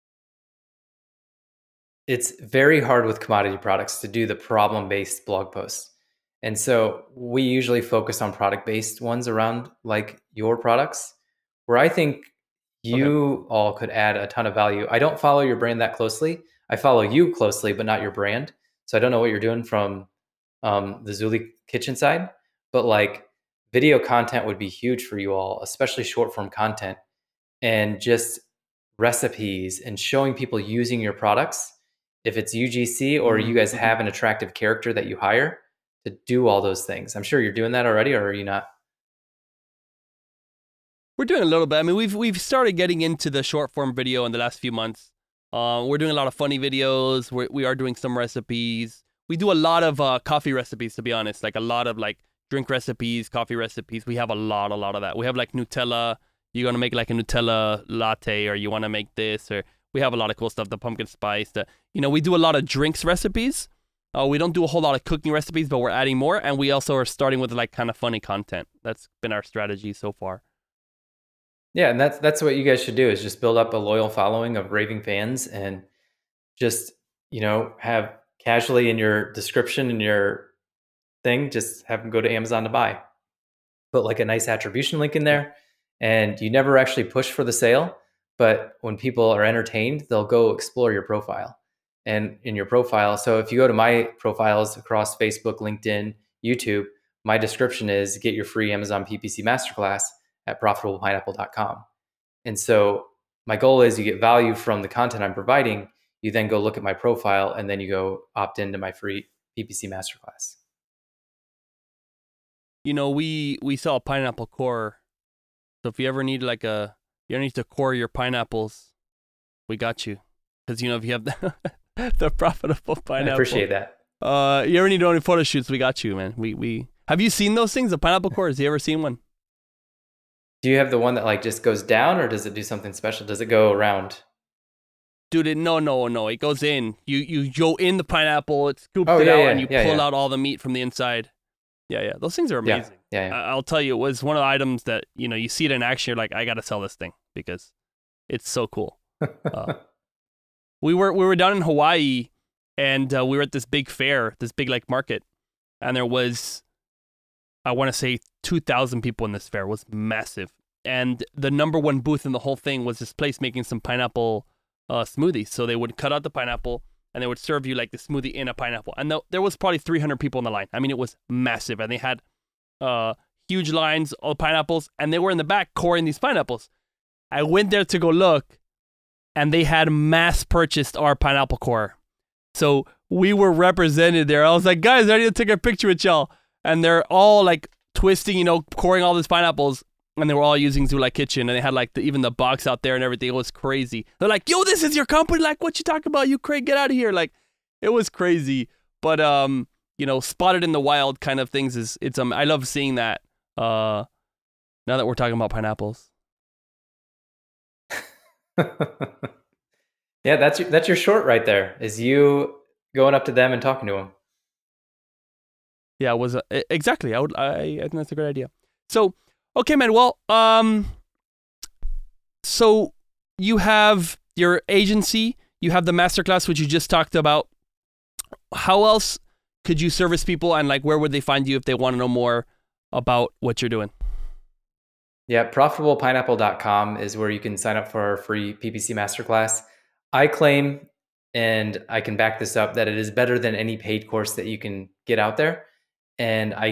A: It's very hard with commodity products to do the problem-based blog posts. And so we usually focus on product-based ones around like your products, where I think you all could add a ton of value. I don't follow your brand that closely. I follow you closely, but not your brand. So I don't know what you're doing from um, the Zulai Kitchen side, but like video content would be huge for you all, especially short form content, and just recipes and showing people using your products. If it's U G C or you guys
B: Mhm.
A: have an attractive character that you hire to do all those things. I'm sure you're doing that already, or are you not?
B: We're doing a little bit. I mean, we've we've started getting into the short form video in the last few months. Uh, we're doing a lot of funny videos. We're, we are doing some recipes. We do a lot of uh, coffee recipes, to be honest. Like a lot of like drink recipes, coffee recipes. We have a lot, a lot of that. We have like Nutella. You're gonna make like a Nutella latte, or you want to make this, or we have a lot of cool stuff. The pumpkin spice. The you know, we do a lot of drinks recipes. Uh, we don't do a whole lot of cooking recipes, but we're adding more, and we also are starting with like kind of funny content. That's been our strategy so far.
A: Yeah, and that's that's what you guys should do, is just build up a loyal following of raving fans, and just, you know, have casually in your description in your thing, just have them go to Amazon to buy. Put like a nice attribution link in there, and you never actually push for the sale, but when people are entertained, they'll go explore your profile. And in your profile, so if you go to my profiles across Facebook, LinkedIn, YouTube, my description is get your free Amazon P P C masterclass at profitable pineapple dot com. And so my goal is you get value from the content I'm providing. You then go look at my profile, and then you go opt into my free P P C masterclass.
B: You know, we we sell a pineapple core. So if you ever need like a, you ever need to core your pineapples, we got you. Because you know, if you have the, the profitable pineapple,
A: I appreciate that.
B: Uh, you ever need any photo shoots, we got you, man. We we have you seen those things? The pineapple core? Has you ever seen one?
A: Do you have the one that like just goes down, or does it do something special? Does it go around?
B: Dude, it, no, no, no. It goes in. You you go in the pineapple. It scoops
A: Oh,
B: it
A: yeah,
B: out,
A: yeah,
B: and you
A: yeah,
B: pull
A: yeah.
B: out all the meat from the inside. Yeah, yeah. Those things are
A: Yeah,
B: amazing.
A: yeah, yeah.
B: I- I'll tell you, it was one of the items that, you know, you see it in action, you're like, I gotta sell this thing because it's so cool. Uh, we were we were down in Hawaii, and uh, we were at this big fair, this big like market, and there was, I want to say, two thousand people in this fair. It was massive, and the number one booth in the whole thing was this place making some pineapple uh, smoothies. So they would cut out the pineapple, and they would serve you like the smoothie in a pineapple. And th- there was probably three hundred people in the line. I mean, it was massive, and they had uh, huge lines of pineapples, and they were in the back coring these pineapples. I went there to go look, and they had mass purchased our pineapple core. So we were represented there. I was like, guys, I need to take a picture with y'all. And they're all like twisting, you know, coring all these pineapples. And they were all using Zulai Kitchen. And they had like the, even the box out there and everything. It was crazy. They're like, yo, this is your company? Like, what you talking about? You crazy, get out of here. Like, it was crazy. But, um, you know, spotted in the wild kind of things is, it's, um, I love seeing that. Uh, now that we're talking about pineapples.
A: Yeah, that's your, that's your short right there, is you going up to them and talking to them.
B: Yeah, it was uh, e- exactly. I would. I, I think that's a great idea. So, okay, man. Well, um, so you have your agency, you have the masterclass, which you just talked about. How else could you service people, and like, where would they find you if they want to know more about what you're doing?
A: Yeah, profitable pineapple dot com is where you can sign up for our free P P C masterclass. I claim, and I can back this up, that it is better than any paid course that you can get out there. And I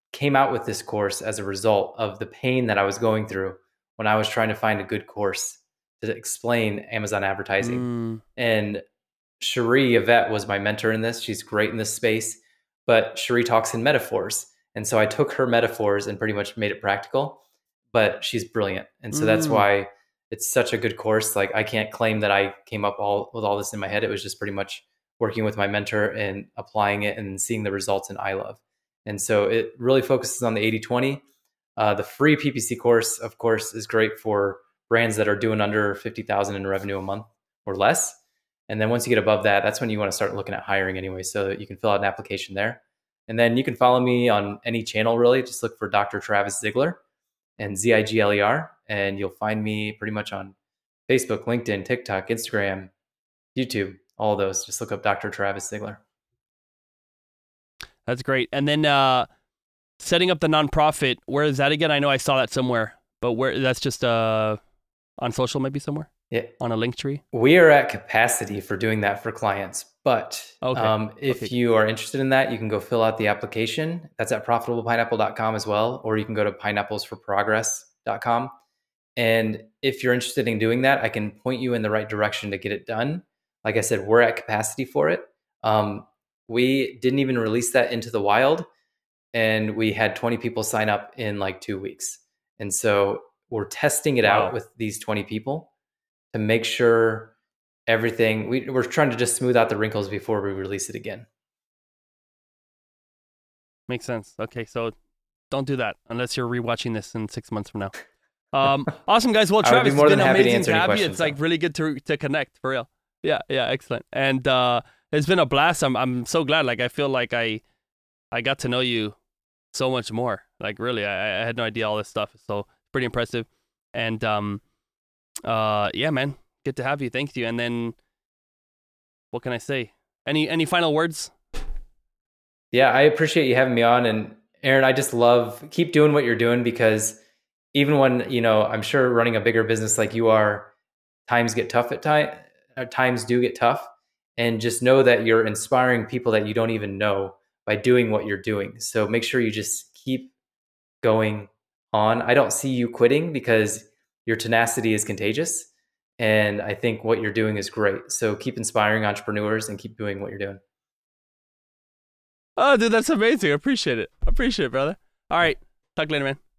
A: came out with this course as a result of the pain that I was going through when I was trying to find a good course to explain Amazon advertising.
D: Mm.
A: And Cherie Yvette was my mentor in this. She's great in this space, but Cherie talks in metaphors. And so I took her metaphors and pretty much made it practical, but she's brilliant. And so that's
D: Mm.
A: why it's such a good course. Like I can't claim that I came up all with all this in my head. It was just pretty much working with my mentor and applying it and seeing the results in iLove. And so it really focuses on the eighty twenty. Uh, the free P P C course, of course, is great for brands that are doing under fifty thousand in revenue a month or less. And then once you get above that, that's when you want to start looking at hiring anyway, so that you can fill out an application there. And then you can follow me on any channel, really. Just look for Doctor Travis Ziegler and Z I G L E R, and you'll find me pretty much on Facebook, LinkedIn, TikTok, Instagram, YouTube, all of those. Just look up Doctor Travis Ziegler.
B: That's great. And then uh, setting up the nonprofit, where is that again? I know I saw that somewhere, but where that's just uh, on social maybe somewhere?
A: Yeah.
B: On a link tree?
A: We are at capacity for doing that for clients. But
B: okay.
A: um, if
B: okay.
A: you are interested in that, you can go fill out the application. That's at profitable pineapple dot com as well, or you can go to pineapples for progress dot com. And if you're interested in doing that, I can point you in the right direction to get it done. Like I said, we're at capacity for it. Um, we didn't even release that into the wild, and we had twenty people sign up in like two weeks. And so we're testing it
B: Wow.
A: out with these twenty people to make sure everything, we, we're trying to just smooth out the wrinkles before we release it again.
B: Makes sense. Okay, so don't do that unless you're rewatching this in six months from now. Um, awesome, guys. Well,
A: I would be
B: Travis,
A: more
B: it's
A: than
B: been
A: happy to
B: amazing
A: answer
B: to
A: any
B: have you.
A: questions,
B: It's like
A: though.
B: really good to to connect, for real. Yeah, yeah, excellent. And uh, it's been a blast. I'm I'm so glad. Like I feel like I I got to know you so much more. Like really, I, I had no idea all this stuff. So pretty impressive. And um, uh, yeah, man, good to have you. Thank you. And then, what can I say? Any any final words?
A: Yeah, I appreciate you having me on. And Aaron, I just love, keep doing what you're doing, because even when, you know, I'm sure running a bigger business like you are, times get tough at time, times do get tough. And just know that you're inspiring people that you don't even know by doing what you're doing. So make sure you just keep going on. I don't see you quitting, because your tenacity is contagious. And I think what you're doing is great. So keep inspiring entrepreneurs and keep doing what you're doing.
B: Oh, dude, that's amazing. I appreciate it. I appreciate it, brother. All right. Talk later, man.